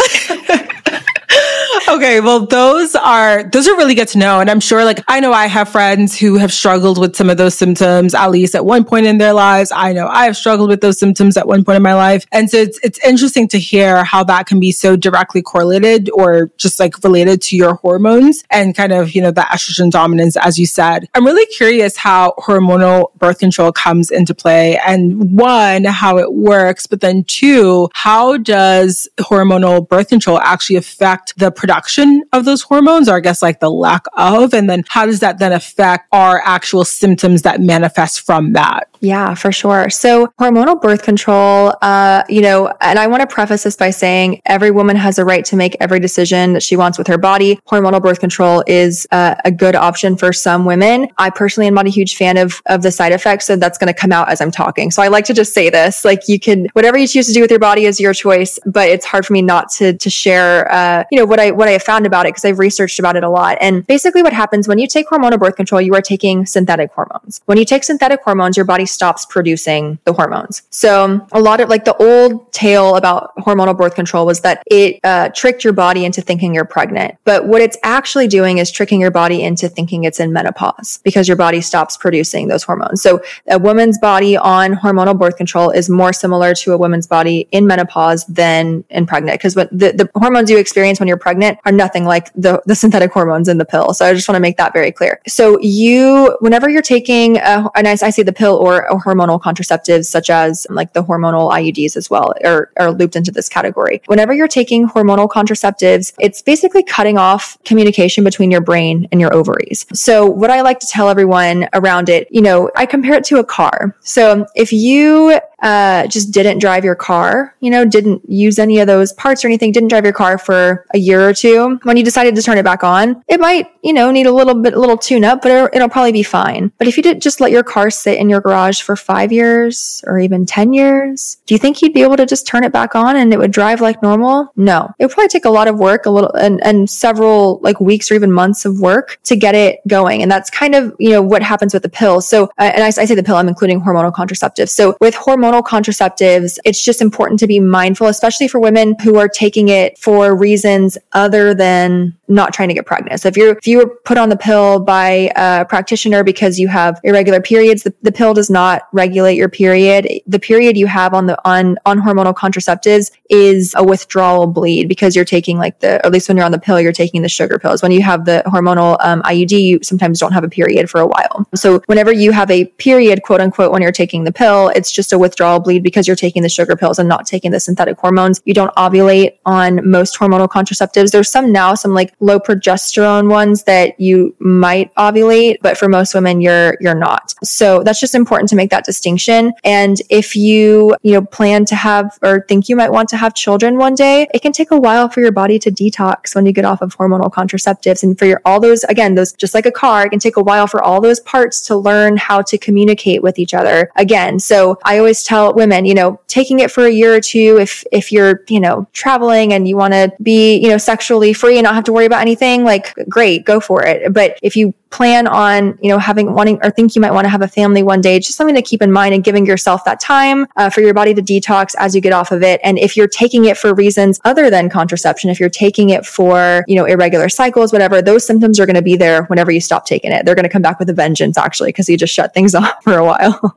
Okay, well, those are, those are really good to know. And I'm sure, like, I know I have friends who have struggled with some of those symptoms, at least at one point in their lives. I know I have struggled with those symptoms at one point in my life. And so it's, it's interesting to hear how that can be so directly correlated or just like related to your hormones and kind of, you know, the estrogen dominance, as you said. I'm really curious how hormonal birth control comes into play, and one, how it works, but then two, how does hormonal birth control actually affect the production of those hormones, or I guess like the lack of, and then how does that then affect our actual symptoms that manifest from that? Yeah, for sure. So hormonal birth control, uh, you know, and I want to preface this by saying every woman has a right to make every decision that she wants with her body. Hormonal birth control is uh, a good option for some women. I personally am not a huge fan of, of the side effects, so that's going to come out as I'm talking. So I like to just say this, like you can, whatever you choose to do with your body is your choice, but it's hard for me not to, to share, uh, you know, what I, what I have found about it, because I've researched about it a lot. And basically what happens when you take hormonal birth control, you are taking synthetic hormones. When you take synthetic hormones, your body stops producing the hormones. So a lot of like the old tale about hormonal birth control was that it uh, tricked your body into thinking you're pregnant. But what it's actually doing is tricking your body into thinking it's in menopause, because your body stops producing those hormones. So a woman's body on hormonal birth control is more similar to a woman's body in menopause than in pregnant, because the, the hormones you experience when you're pregnant are nothing like the, the synthetic hormones in the pill. So I just want to make that very clear. So you, whenever you're taking, a, and I, I say the pill or a hormonal contraceptives, such as like the hormonal I U Ds as well, are, are looped into this category. Whenever you're taking hormonal contraceptives, it's basically cutting off communication between your brain and your ovaries. So what I like to tell everyone around it, you know, I compare it to a car. So if you uh, just didn't drive your car, you know, didn't use any of those parts or anything, didn't drive your car for a year or two, when you decided to turn it back on, it might, you know, need a little bit, a little tune up, but it'll, it'll probably be fine. But if you did just let your car sit in your garage for five years or even ten years, do you think you'd be able to just turn it back on and it would drive like normal? No. It would probably take a lot of work, a little, and, and several like weeks or even months of work to get it going. And that's kind of, you know, what happens with the pill. So, uh, and I, I say the pill, I'm including hormonal contraceptives. So with hormonal contraceptives, it's just important to be mindful, especially for women who are taking it for reasons other than not trying to get pregnant. So if you're, if you were put on the pill by a practitioner because you have irregular periods, the, the pill does not regulate your period. The period you have on the, on, on hormonal contraceptives is a withdrawal bleed, because you're taking like the, or at least when you're on the pill, you're taking the sugar pills. When you have the hormonal um, I U D, you sometimes don't have a period for a while. So whenever you have a period, quote unquote, when you're taking the pill, it's just a withdrawal bleed because you're taking the sugar pills and not taking the synthetic hormones. You don't ovulate on most hormonal contraceptives. There's some now, some like low progesterone ones that you might ovulate, but for most women, you're, you're not. So that's just important to make that distinction. And if you, you know, plan to have or think you might want to have children one day, it can take a while for your body to detox when you get off of hormonal contraceptives. And for your, all those, again, those, just like a car, it can take a while for all those parts to learn how to communicate with each other again. So I always tell women, you know, taking it for a year or two, if, if you're, you know, traveling and you want to be, you know, sexually free and not have to worry about anything, like great, go for it. But if you plan on, you know, having, wanting, or think you might want to have a family one day, just something to keep in mind, and giving yourself that time uh, for your body to detox as you get off of it. And if you're taking it for reasons other than contraception, if you're taking it for, you know, irregular cycles, whatever, those symptoms are going to be there whenever you stop taking it. They're going to come back with a vengeance, actually, because you just shut things off for a while.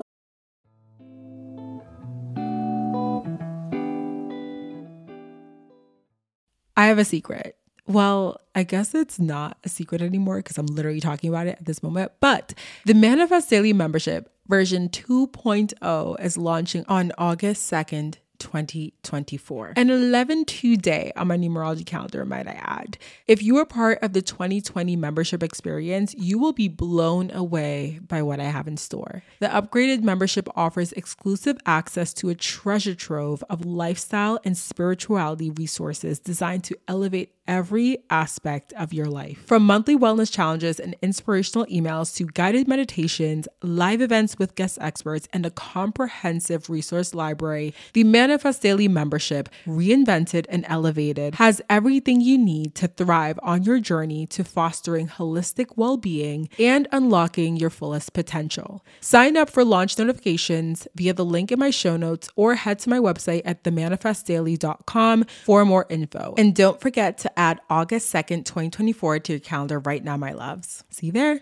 I have a secret. Well, I guess it's not a secret anymore because I'm literally talking about it at this moment. But the Manifest Daily membership version two point oh is launching on August second, twenty twenty-four. An eleven two day on my numerology calendar, might I add. If you are part of the twenty twenty membership experience, you will be blown away by what I have in store. The upgraded membership offers exclusive access to a treasure trove of lifestyle and spirituality resources designed to elevate every aspect of your life. From monthly wellness challenges and inspirational emails to guided meditations, live events with guest experts, and a comprehensive resource library, the Manifest Daily membership, reinvented and elevated, has everything you need to thrive on your journey to fostering holistic well-being and unlocking your fullest potential. Sign up for launch notifications via the link in my show notes or head to my website at the manifest daily dot com for more info. And don't forget to add August second, twenty twenty-four to your calendar right now, my loves. See you there.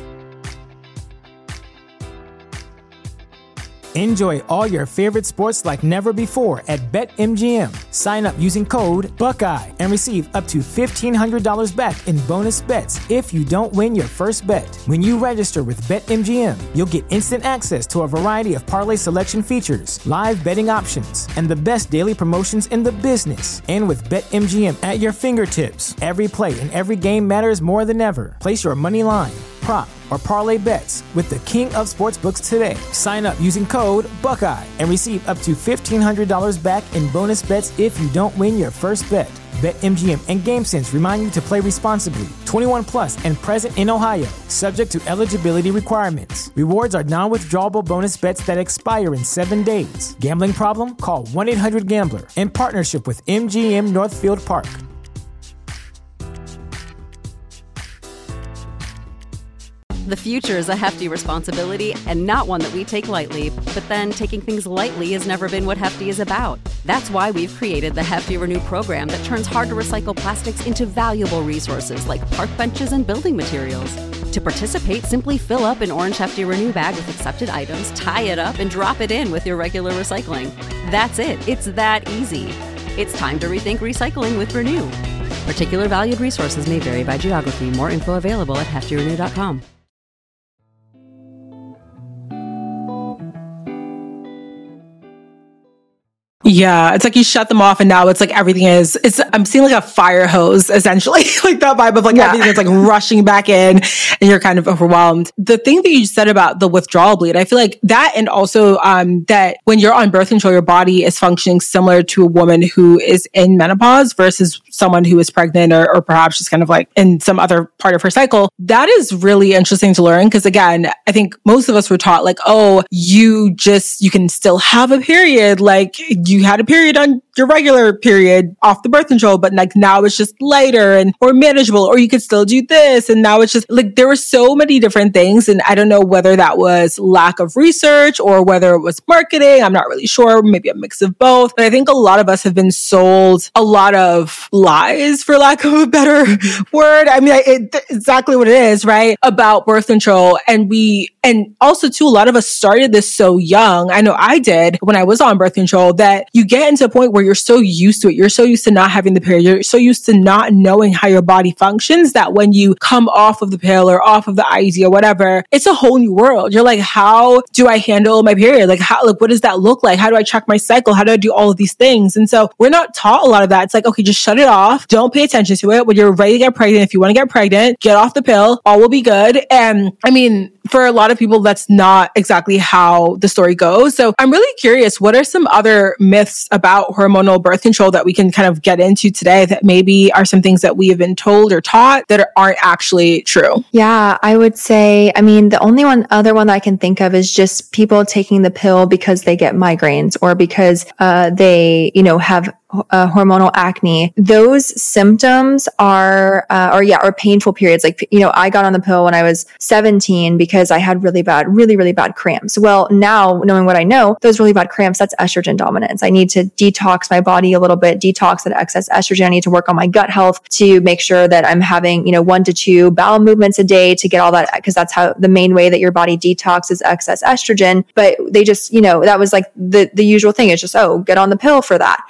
Enjoy all your favorite sports like never before at BetMGM. Sign up using code Buckeye and receive up to fifteen hundred dollars back in bonus bets if you don't win your first bet. When you register with BetMGM, you'll get instant access to a variety of parlay selection features, live betting options, and the best daily promotions in the business. And with BetMGM at your fingertips, every play and every game matters more than ever. Place your money line, prop, or parlay bets with the king of sportsbooks today. Sign up using code Buckeye and receive up to fifteen hundred dollars back in bonus bets if you don't win your first bet. BetMGM and GameSense remind you to play responsibly. twenty-one plus and present in Ohio, subject to eligibility requirements. Rewards are non-withdrawable bonus bets that expire in seven days. Gambling problem? Call one eight hundred gambler in partnership with M G M Northfield Park. The future is a hefty responsibility and not one that we take lightly. But then taking things lightly has never been what Hefty is about. That's why we've created the Hefty Renew program that turns hard-to-recycle plastics into valuable resources like park benches and building materials. To participate, simply fill up an orange Hefty Renew bag with accepted items, tie it up, and drop it in with your regular recycling. That's it. It's that easy. It's time to rethink recycling with Renew. Particular valued resources may vary by geography. More info available at hefty renew dot com. Yeah, it's like you shut them off and now it's like everything is, it's, I'm seeing like a fire hose essentially, like that vibe of like yeah. everything is like rushing back in and you're kind of overwhelmed. The thing that you said about the withdrawal bleed, I feel like that, and also um, that when you're on birth control, your body is functioning similar to a woman who is in menopause versus someone who is pregnant or, or perhaps just kind of like in some other part of her cycle. That is really interesting to learn because again, I think most of us were taught like, oh, you just, you can still have a period, like you You had a period on your regular period off the birth control, but like now it's just lighter and or manageable, or you could still do this. And now it's just like there were so many different things. And I don't know whether that was lack of research or whether it was marketing. I'm not really sure. Maybe a mix of both. But I think a lot of us have been sold a lot of lies, for lack of a better word. I mean, it, exactly what it is, right? About birth control. And we, and also too, a lot of us started this so young. I know I did when I was on birth control, that you get into a point where you're so used to it. You're so used to not having the period. You're so used to not knowing how your body functions that when you come off of the pill or off of the I U D or whatever, it's a whole new world. You're like, how do I handle my period? Like, how, like, what does that look like? How do I track my cycle? How do I do all of these things? And so we're not taught a lot of that. It's like, okay, just shut it off. Don't pay attention to it. When you're ready to get pregnant, if you want to get pregnant, get off the pill. All will be good. And I mean, for a lot of people, that's not exactly how the story goes. So I'm really curious, what are some other myths about hormonal birth control that we can kind of get into today that maybe are some things that we have been told or taught that aren't actually true? Yeah, I would say, I mean, the only one other one that I can think of is just people taking the pill because they get migraines or because uh, they, you know, have Uh, hormonal acne. Those symptoms are, uh, or yeah, or painful periods. Like, you know, I got on the pill when I was seventeen because I had really bad, really, really bad cramps. Well, now knowing what I know, those really bad cramps, that's estrogen dominance. I need to detox my body a little bit, detox that excess estrogen. I need to work on my gut health to make sure that I'm having, you know, one to two bowel movements a day to get all that, because that's how the main way that your body detoxes excess estrogen. But they just, you know, that was like the, the usual thing. It's just, oh, get on the pill for that. I'm trying to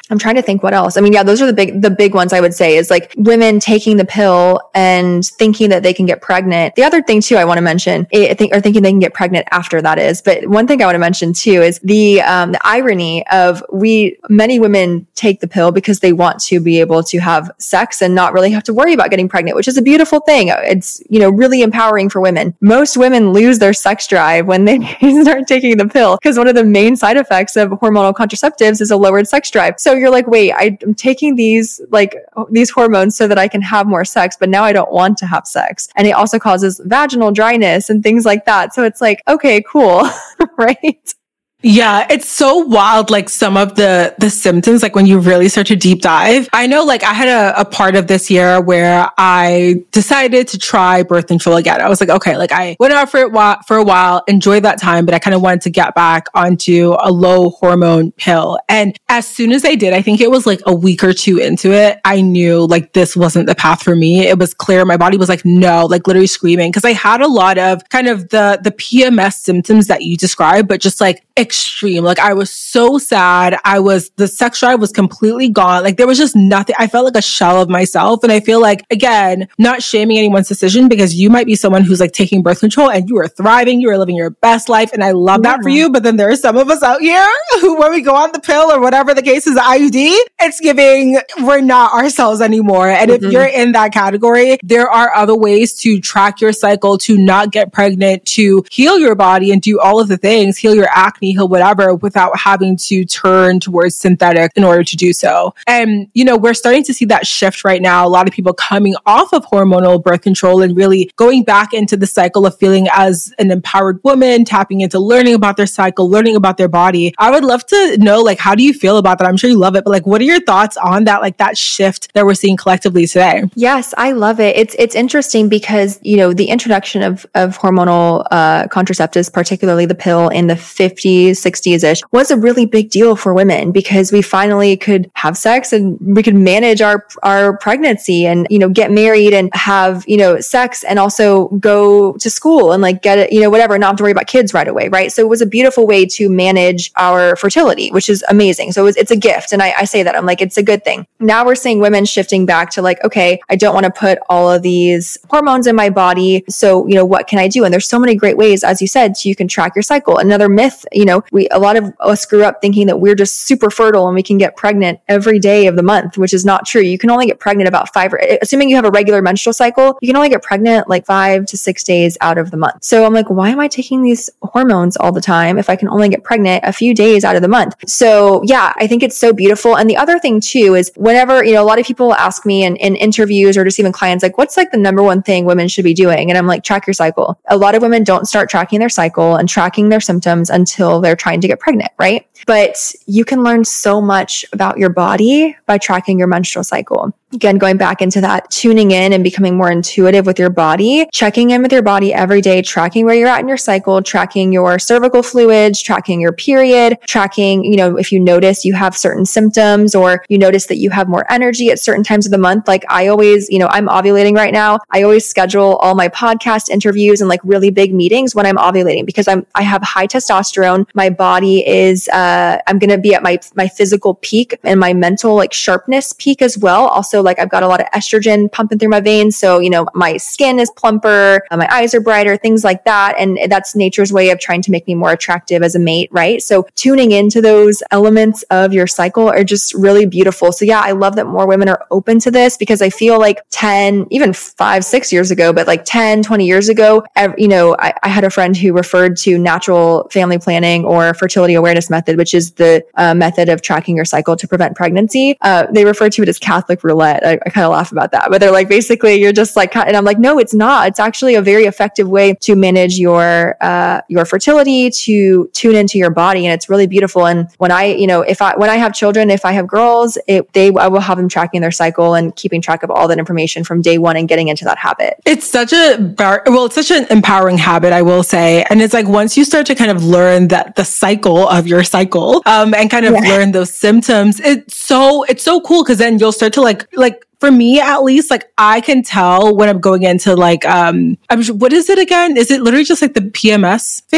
think what else? I mean, yeah, those are the big, the big ones I would say is like women taking the pill and thinking that they can get pregnant. The other thing too, I want to mention, I think, or thinking they can get pregnant after that is, but one thing I want to mention too is the, um, the irony of we, many women take the pill because they want to be able to have sex and not really have to worry about getting pregnant, which is a beautiful thing. It's, you know, really empowering for women. Most women lose their sex drive when they start taking the pill because one of the main side effects of hormonal contraceptives is a lowered sex drive. So you're like, wait, I'm taking these, like these hormones so that I can have more sex, but now I don't want to have sex. And it also causes vaginal dryness and things like that. So it's like, okay, cool. Right? Yeah, it's so wild, like some of the the symptoms, like when you really start to deep dive. I know, like I had a, a part of this year where I decided to try birth control again. I was like, okay, like I went out for it while, for a while, enjoyed that time, but I kind of wanted to get back onto a low hormone pill. And as soon as I did, I think it was like a week or two into it, I knew like this wasn't the path for me. It was clear. My body was like, no, like literally screaming. Cause I had a lot of kind of the, the P M S symptoms that you described, but just like extreme. Like I was so sad. I was, the sex drive was completely gone. Like there was just nothing. I felt like a shell of myself. And I feel like, again, not shaming anyone's decision because you might be someone who's like taking birth control and you are thriving. You are living your best life. And I love yeah. that for you. But then there are some of us out here who, when we go on the pill or whatever the case is, the I U D, it's giving, we're not ourselves anymore. And mm-hmm. if you're in that category, there are other ways to track your cycle, to not get pregnant, to heal your body and do all of the things, heal your acne, heal whatever, without having to turn towards synthetic in order to do so. And, you know, we're starting to see that shift right now. A lot of people coming off of hormonal birth control and really going back into the cycle of feeling as an empowered woman, tapping into learning about their cycle, learning about their body. I would love to know, like, how do you feel about that? I'm sure you love it, but like, what are your thoughts on that, like that shift that we're seeing collectively today? Yes, I love it. It's, it's interesting because, you know, the introduction of, of hormonal, uh, contraceptives, particularly the pill in the fifties, sixties-ish, was a really big deal for women because we finally could have sex and we could manage our, our pregnancy and, you know, get married and have, you know, sex and also go to school and like get it, you know, whatever, not have to worry about kids right away. Right. So it was a beautiful way to manage our fertility, which is amazing. So it was, it's a gift. And I, I say that I'm like, it's a good thing. Now we're seeing women shifting back to like, okay, I don't want to put all of these hormones in my body. So, you know, what can I do? And there's so many great ways, as you said, so you can track your cycle. Another myth, you know, we, a lot of us grew up thinking that we're just super fertile and we can get pregnant every day of the month, which is not true. You can only get pregnant about five, or, assuming you have a regular menstrual cycle, you can only get pregnant like five to six days out of the month. So I'm like, why am I taking these hormones all the time if I can only get pregnant a few days out of the month? So yeah, I think it's so beautiful. And the other thing too is whenever, you know, a lot of people ask me in, in interviews or just even clients, like, what's like the number one thing women should be doing? And I'm like, track your cycle. A lot of women don't start tracking their cycle and tracking their symptoms until they're trying to get pregnant, right? But you can learn so much about your body by tracking your menstrual cycle. Again, going back into that, tuning in and becoming more intuitive with your body, checking in with your body every day, tracking where you're at in your cycle, tracking your cervical fluids, tracking your period, tracking, you know, if you notice you have certain symptoms or you notice that you have more energy at certain times of the month. Like I always, you know, I'm ovulating right now. I always schedule all my podcast interviews and like really big meetings when I'm ovulating because I'm, I have high testosterone. My body is, uh, I'm going to be at my, my physical peak and my mental like sharpness peak as well. Also, like I've got a lot of estrogen pumping through my veins. So, you know, my skin is plumper, uh, my eyes are brighter, things like that. And that's nature's way of trying to make me more attractive as a mate, right? So tuning into those elements of your cycle are just really beautiful. So yeah, I love that more women are open to this because I feel like ten, even five, six years ago, but like ten, twenty years ago, every, you know, I, I had a friend who referred to natural family planning or fertility awareness method, which is the uh, method of tracking your cycle to prevent pregnancy. Uh, they refer to it as Catholic roulette. I, I kind of laugh about that, but they're like, basically you're just like, and I'm like, no, it's not. It's actually a very effective way to manage your, uh, your fertility, to tune into your body. And it's really beautiful. And when I, you know, if I, when I have children, if I have girls, it, they, I will have them tracking their cycle and keeping track of all that information from day one and getting into that habit. It's such a, bar- well, it's such an empowering habit, I will say. And it's like, once you start to kind of learn that the cycle of your cycle, um, and kind of yeah. learn those symptoms, it's so, it's so cool. Cause then you'll start to like, like, for me, at least, like I can tell when I'm going into like, um, I'm, what is it again? Is it literally just like the P M S phase?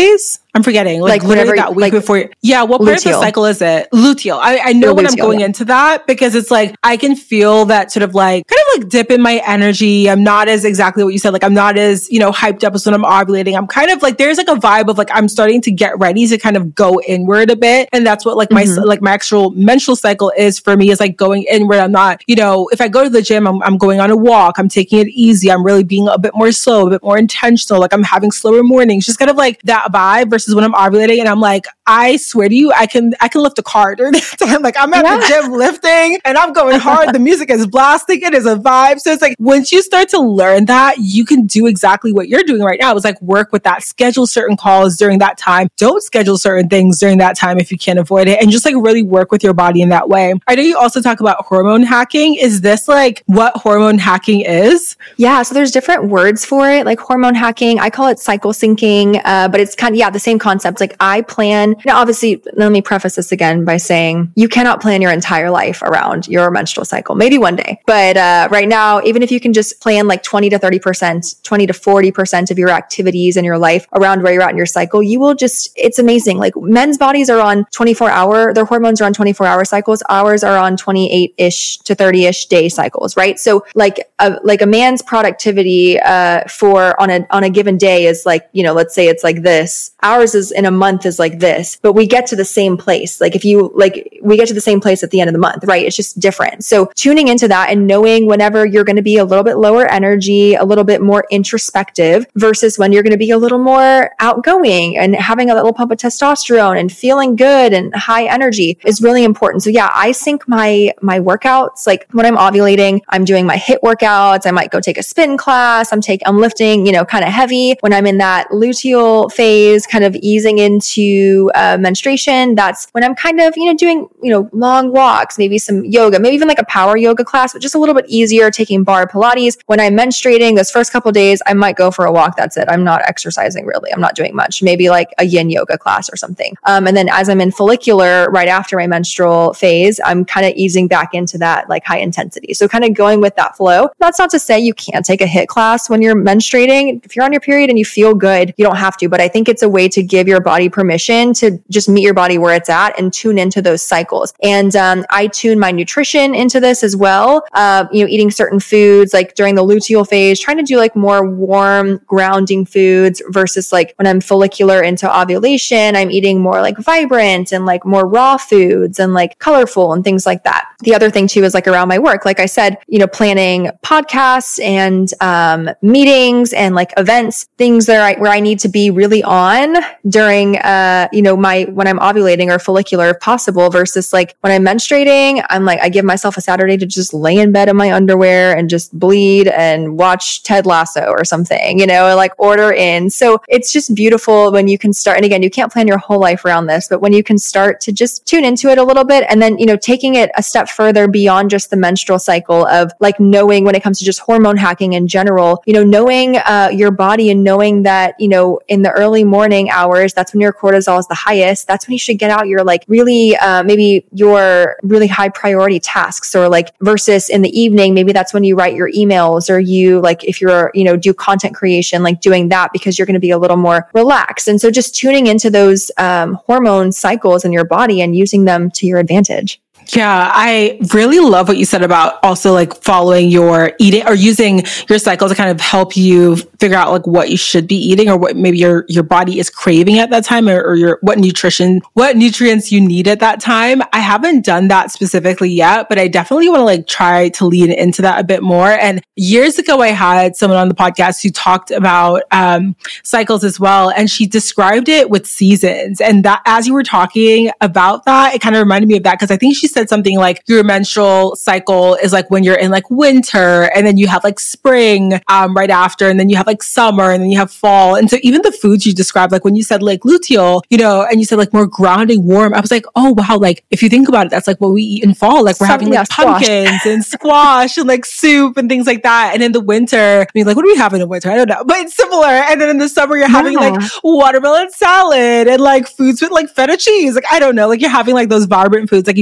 I'm forgetting. Like, Like literally whenever- that week like before. Yeah, what part of the luteal. cycle is it? Luteal. I, I know Your when I'm luteal, going yeah. into that because it's like I can feel that sort of like kind of like dip in my energy. I'm not as exactly what you said. Like I'm not as, you know, hyped up as when I'm ovulating. I'm kind of like there's like a vibe of like I'm starting to get ready to kind of go inward a bit. And that's what like my Mhm. like my actual menstrual cycle is for me, is like going inward. I'm not, you know, if I go to the gym, I'm, I'm going on a walk. I'm taking it easy. I'm really being a bit more slow, a bit more intentional. Like I'm having slower mornings, just kind of like that vibe versus when I'm ovulating and I'm like, I swear to you, I can I can lift a car during that time. Like I'm at Yeah. the gym lifting and I'm going hard. The music is blasting. It is a vibe. So it's like once you start to learn that, you can do exactly what you're doing right now. It's like work with that, schedule certain calls during that time. Don't schedule certain things during that time if you can't avoid it, and just like really work with your body in that way. I know you also talk about hormone hacking. Is this like what hormone hacking is? Yeah, so there's different words for it, like hormone hacking. I call it cycle syncing, uh, but it's kind of, yeah, the same concept. Like I plan, now obviously, let me preface this again by saying you cannot plan your entire life around your menstrual cycle, maybe one day. But uh, right now, even if you can just plan like twenty to thirty percent, twenty to forty percent of your activities in your life around where you're at in your cycle, you will just, it's amazing. Like men's bodies are on twenty-four hour, their hormones are on twenty-four hour cycles. Ours are on twenty-eight-ish to thirty-ish day cycles, right? So like a, like a man's productivity uh, for on a on a given day is like, you know, let's say it's like this. Ours is in a month is like this, but we get to the same place. Like if you like, we get to the same place at the end of the month, right? It's just different. So tuning into that and knowing whenever you're going to be a little bit lower energy, a little bit more introspective versus when you're going to be a little more outgoing and having a little pump of testosterone and feeling good and high energy is really important. So yeah, I sync my my workouts. Like when I'm ovulating, I'm doing my HIIT workouts. I might go take a spin class. I'm taking, I'm lifting, you know, kind of heavy. When I'm in that luteal phase, kind of easing into uh, menstruation, that's when I'm kind of, you know, doing, you know, long walks, maybe some yoga, maybe even like a power yoga class, but just a little bit easier, taking bar Pilates. When I'm menstruating, those first couple of days, I might go for a walk. That's it. I'm not exercising really. I'm not doing much. Maybe like a yin yoga class or something. Um, and then as I'm in follicular, right after my menstrual phase, I'm kind of easing back into that like high intensity. So kind of going with that flow. That's not to say you can't take a HIIT class when you're menstruating. If you're on your period and you feel good, you don't have to, but I think it's a way to give your body permission to just meet your body where it's at and tune into those cycles. And um, I tune my nutrition into this as well. Uh, you know, eating certain foods like during the luteal phase, trying to do like more warm grounding foods versus like when I'm follicular into ovulation, I'm eating more like vibrant and like more raw foods and like colorful and things like that. The other thing too is like around my work, like I said, you know, planning podcasts and um, meetings and like events, things that I, where I need to be really on during, uh, you know, my, when I'm ovulating or follicular if possible versus like when I'm menstruating, I'm like, I give myself a Saturday to just lay in bed in my underwear and just bleed and watch Ted Lasso or something, you know, like order in. So it's just beautiful when you can start. And again, you can't plan your whole life around this, but when you can start to just tune into it a little bit and then, you know, taking it a step further beyond just the menstrual cycle of like knowing when it comes to just hormone hacking in general, you know, knowing uh, your body and knowing that, you know, in the early morning hours, that's when your cortisol is the highest. That's when you should get out your like really, uh, maybe your really high priority tasks or like versus in the evening, maybe that's when you write your emails or you like, if you're, you know, do content creation, like doing that because you're going to be a little more relaxed. And so just tuning into those um, hormone cycles in your body and using them to your advantage. Yeah, I really love what you said about also like following your eating or using your cycle to kind of help you figure out like what you should be eating or what maybe your, your body is craving at that time or, or your, what nutrition, what nutrients you need at that time. I haven't done that specifically yet, but I definitely want to like try to lean into that a bit more. And years ago, I had someone on the podcast who talked about um, cycles as well. And she described it with seasons. And that as you were talking about that, it kind of reminded me of that because I think she said something like your menstrual cycle is like when you're in like winter and then you have like spring um, right after and then you have like summer and then you have fall. And so even the foods you described, like when you said like luteal, you know, and you said like more grounding, warm, I was like, oh wow, like if you think about it, that's like what we eat in fall. Like we're Some, having like yeah, pumpkins and squash and like soup and things like that. And in the winter, I mean, like what do we have in the winter? I don't know, but it's similar. And then in the summer, you're having Yeah. like watermelon salad and like foods with like feta cheese. Like, I don't know, like you're having like those vibrant foods, like you said. So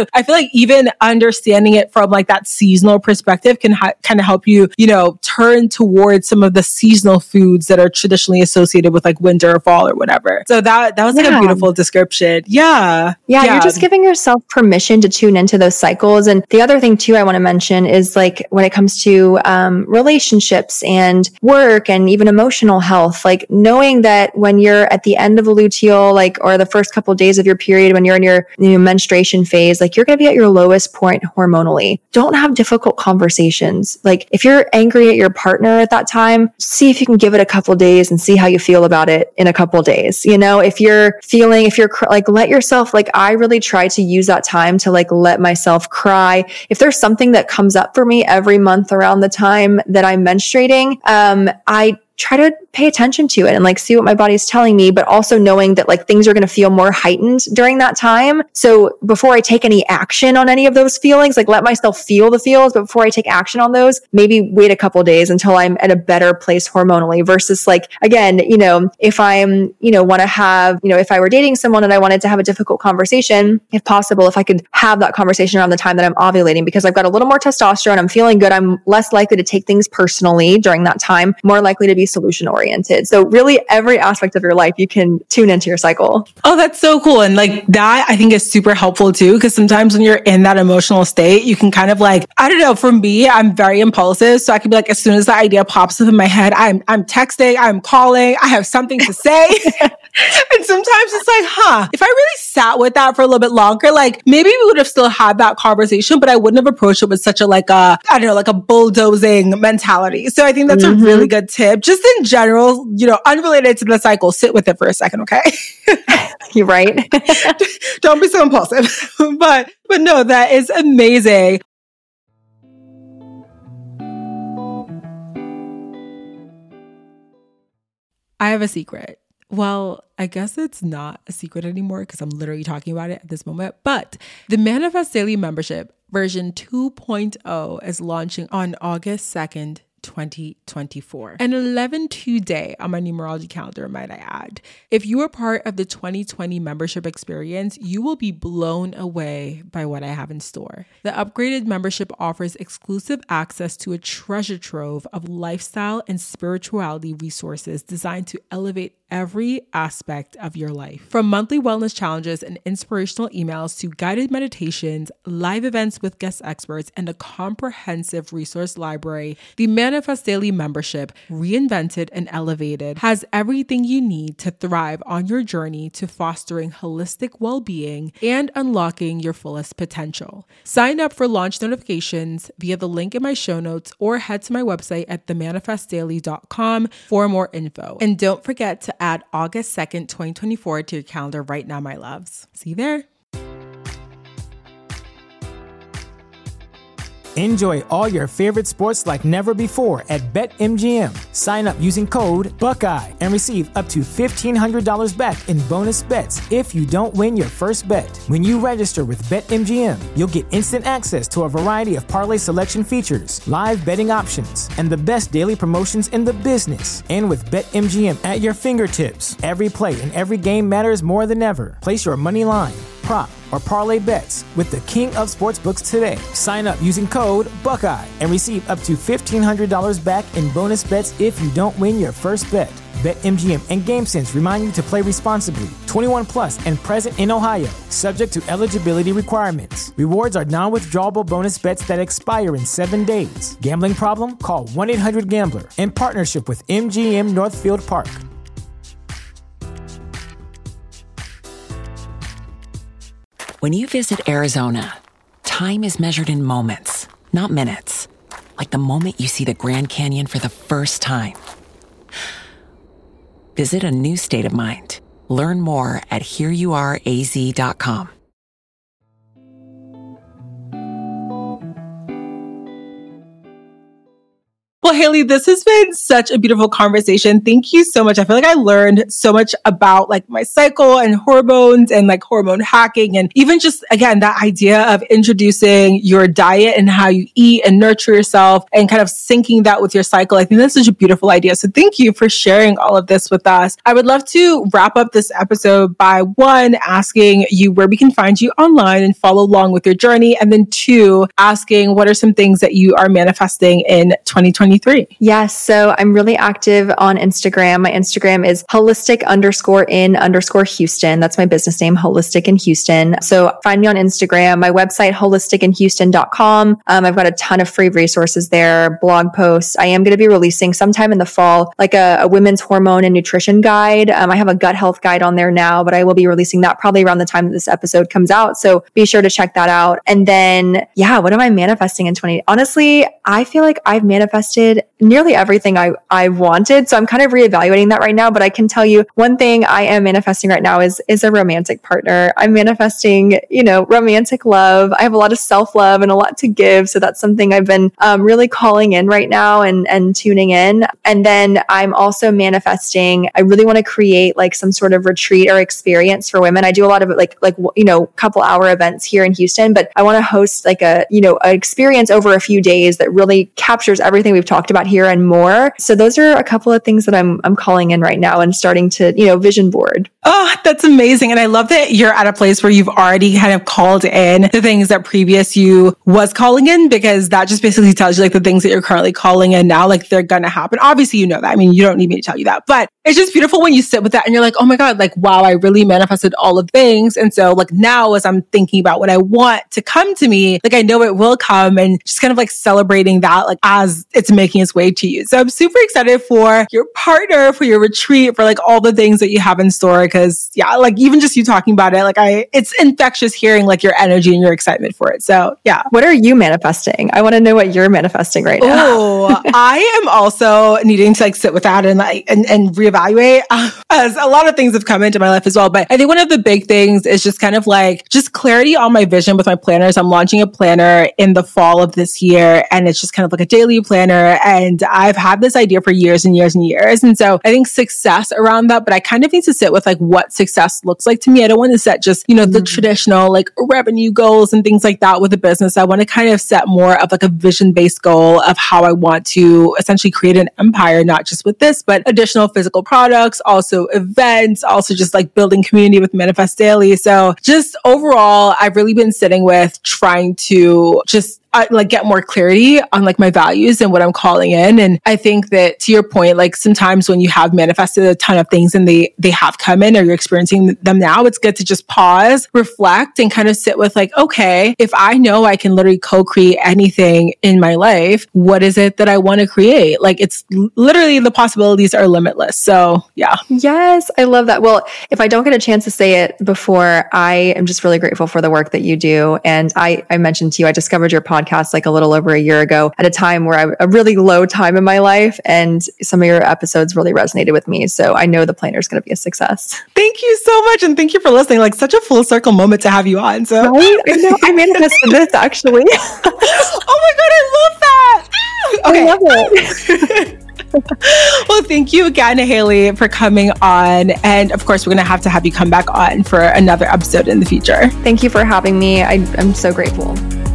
I feel like even understanding it from like that seasonal perspective can ha- kind of help you, you know, turn towards some of the seasonal foods that are traditionally associated with like winter or fall or whatever. So that, that was like Yeah. a beautiful description. Yeah. Yeah, you're just giving yourself permission to tune into those cycles. And the other thing too, I want to mention is like when it comes to um, relationships and work and even emotional health, like knowing that when you're at the end of a luteal, like, or the first couple of days of your period, when you're in your you know, menstruation phase, like you're going to be at your lowest point hormonally. Don't have difficult conversations. Like if you're angry at your partner at that time, see if you can give it a couple of days and see how you feel about it in a couple of days. You know, if you're feeling, if you're cr- like, let yourself, like I really try to use that time to like let myself cry. If there's something that comes up for me every month around the time that I'm menstruating, um, I try to pay attention to it and like see what my body's telling me, but also knowing that like things are going to feel more heightened during that time. So before I take any action on any of those feelings, like let myself feel the feels, but before I take action on those, maybe wait a couple days until I'm at a better place hormonally versus like, again, you know, if I'm, you know, want to have, you know, if I were dating someone and I wanted to have a difficult conversation, if possible, if I could have that conversation around the time that I'm ovulating, because I've got a little more testosterone, I'm feeling good, I'm less likely to take things personally during that time, more likely to be solution oriented. So really every aspect of your life, you can tune into your cycle. Oh, that's so cool. And like that, I think is super helpful too. Cause sometimes when you're in that emotional state, you can kind of like, I don't know, for me, I'm very impulsive. So I can be like, as soon as the idea pops up in my head, I'm, I'm texting, I'm calling, I have something to say. And sometimes it's like, huh, if I really sat with that for a little bit longer, like maybe we would have still had that conversation, but I wouldn't have approached it with such a like a, I don't know, like a bulldozing mentality. So I think that's mm-hmm. a really good tip. Just in general, you know, unrelated to the cycle, sit with it for a second, okay? You're right. Don't be so impulsive. but, but no, that is amazing. I have a secret. Well, I guess it's not a secret anymore because I'm literally talking about it at this moment. But the Manifest Daily membership version two point oh is launching on August second, twenty twenty-four. An eleven two day on my numerology calendar, might I add. If you are part of the twenty twenty membership experience, you will be blown away by what I have in store. The upgraded membership offers exclusive access to a treasure trove of lifestyle and spirituality resources designed to elevate every aspect of your life. From monthly wellness challenges and inspirational emails to guided meditations, live events with guest experts, and a comprehensive resource library, the Manifest Daily membership, reinvented and elevated, has everything you need to thrive on your journey to fostering holistic well-being and unlocking your fullest potential. Sign up for launch notifications via the link in my show notes or head to my website at the manifest daily dot com for more info. And don't forget to add August second, twenty twenty-four to your calendar right now, my loves. See you there. Enjoy all your favorite sports like never before at BetMGM. Sign up using code Buckeye and receive up to fifteen hundred dollars back in bonus bets if you don't win your first bet. When you register with BetMGM, you'll get instant access to a variety of parlay selection features, live betting options, and the best daily promotions in the business. And with BetMGM at your fingertips, every play and every game matters more than ever. Place your money line, prop, or parlay bets with the king of sportsbooks today. Sign up using code Buckeye and receive up to fifteen hundred dollars back in bonus bets if you don't win your first bet. BetMGM and GameSense remind you to play responsibly. twenty-one plus and present in Ohio, subject to eligibility requirements. Rewards are non-withdrawable bonus bets that expire in seven days. Gambling problem? Call one eight hundred gambler in partnership with M G M Northfield Park. When you visit Arizona, time is measured in moments, not minutes. Like the moment you see the Grand Canyon for the first time. Visit a new state of mind. Learn more at here you are a z dot com. Well, Haley, this has been such a beautiful conversation. Thank you so much. I feel like I learned so much about like my cycle and hormones and like hormone hacking. And even just, again, that idea of introducing your diet and how you eat and nurture yourself and kind of syncing that with your cycle. I think that's such a beautiful idea. So thank you for sharing all of this with us. I would love to wrap up this episode by one, asking you where we can find you online and follow along with your journey. And then two, asking what are some things that you are manifesting in twenty twenty-three? Yes. So I'm really active on Instagram. My Instagram is holistic underscore in underscore Houston. That's my business name, Holistic in Houston. So find me on Instagram, my website, holistic in houston dot com. Um, I've got a ton of free resources there, blog posts. I am going to be releasing sometime in the fall, like a, a women's hormone and nutrition guide. Um, I have a gut health guide on there now, but I will be releasing that probably around the time that this episode comes out. So be sure to check that out. And then, yeah, what am I manifesting in twenty? Honestly, I feel like I've manifested nearly everything I, I wanted. So I'm kind of reevaluating that right now, but I can tell you one thing I am manifesting right now is, is a romantic partner. I'm manifesting, you know, romantic love. I have a lot of self-love and a lot to give. So that's something I've been um, really calling in right now and, and tuning in. And then I'm also manifesting, I really want to create like some sort of retreat or experience for women. I do a lot of like, like, you know, couple hour events here in Houston, but I want to host like a, you know, an experience over a few days that really captures everything we've talked about here and more. So those are a couple of things that I'm I'm calling in right now and starting to, you know, vision board. Oh, that's amazing. And I love that you're at a place where you've already kind of called in the things that previous you was calling in, because that just basically tells you like the things that you're currently calling in now, like they're going to happen. Obviously, you know that. I mean, you don't need me to tell you that, but it's just beautiful when you sit with that and you're like, oh my God, like, wow, I really manifested all of things. And so like now as I'm thinking about what I want to come to me, like I know it will come, and just kind of like celebrating that like as it's making its way to you. So I'm super excited for your partner, for your retreat, for like all the things that you have in store. Cause yeah, like even just you talking about it, like I, it's infectious hearing like your energy and your excitement for it. So yeah. What are you manifesting? I want to know what you're manifesting right now. Oh, I am also needing to like sit with that and like, and, and reevaluate uh, as a lot of things have come into my life as well. But I think one of the big things is just kind of like just clarity on my vision with my planners. I'm launching a planner in the fall of this year, and it's just kind of like a daily planner. And I've had this idea for years and years and years. And so I think success around that, but I kind of need to sit with like what success looks like to me. I don't want to set just, you know, the mm-hmm. traditional like revenue goals and things like that with a business. I want to kind of set more of like a vision-based goal of how I want to essentially create an empire, not just with this, but additional physical products, also events, also just like building community with Manifest Daily. So just overall, I've really been sitting with trying to just I, like get more clarity on like my values and what I'm calling in. And I think that to your point, like sometimes when you have manifested a ton of things and they, they have come in or you're experiencing them now, it's good to just pause, reflect, and kind of sit with like, okay, if I know I can literally co-create anything in my life, what is it that I want to create? Like it's literally the possibilities are limitless. So yeah. Yes. I love that. Well, if I don't get a chance to say it before, I am just really grateful for the work that you do. And I, I mentioned to you, I discovered your podcast podcast like a little over a year ago at a time where I a really low time in my life, and some of your episodes really resonated with me. So I know the planner is going to be a success. Thank you so much. And thank you for listening. Like such a full circle moment to have you on. So right? I know I manifested this actually. Oh my God. I love that. Okay. I love it. Well, thank you again, Haley, for coming on. And of course, we're going to have to have you come back on for another episode in the future. Thank you for having me. I, I'm so grateful.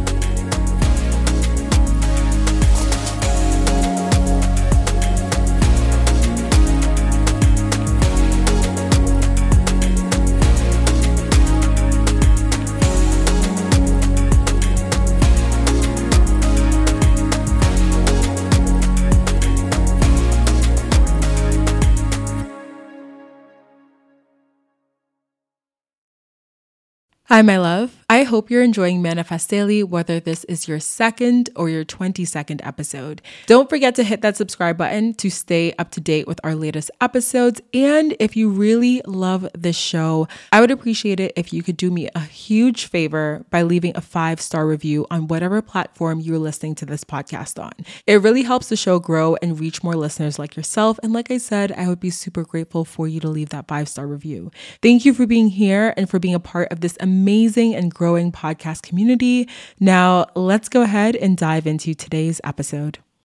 Hi, my love. I hope you're enjoying Manifest Daily, whether this is your second or your twenty-second episode. Don't forget to hit that subscribe button to stay up to date with our latest episodes. And if you really love this show, I would appreciate it if you could do me a huge favor by leaving a five-star review on whatever platform you're listening to this podcast on. It really helps the show grow and reach more listeners like yourself. And like I said, I would be super grateful for you to leave that five-star review. Thank you for being here and for being a part of this amazing and growing podcast community. Now, let's go ahead and dive into today's episode.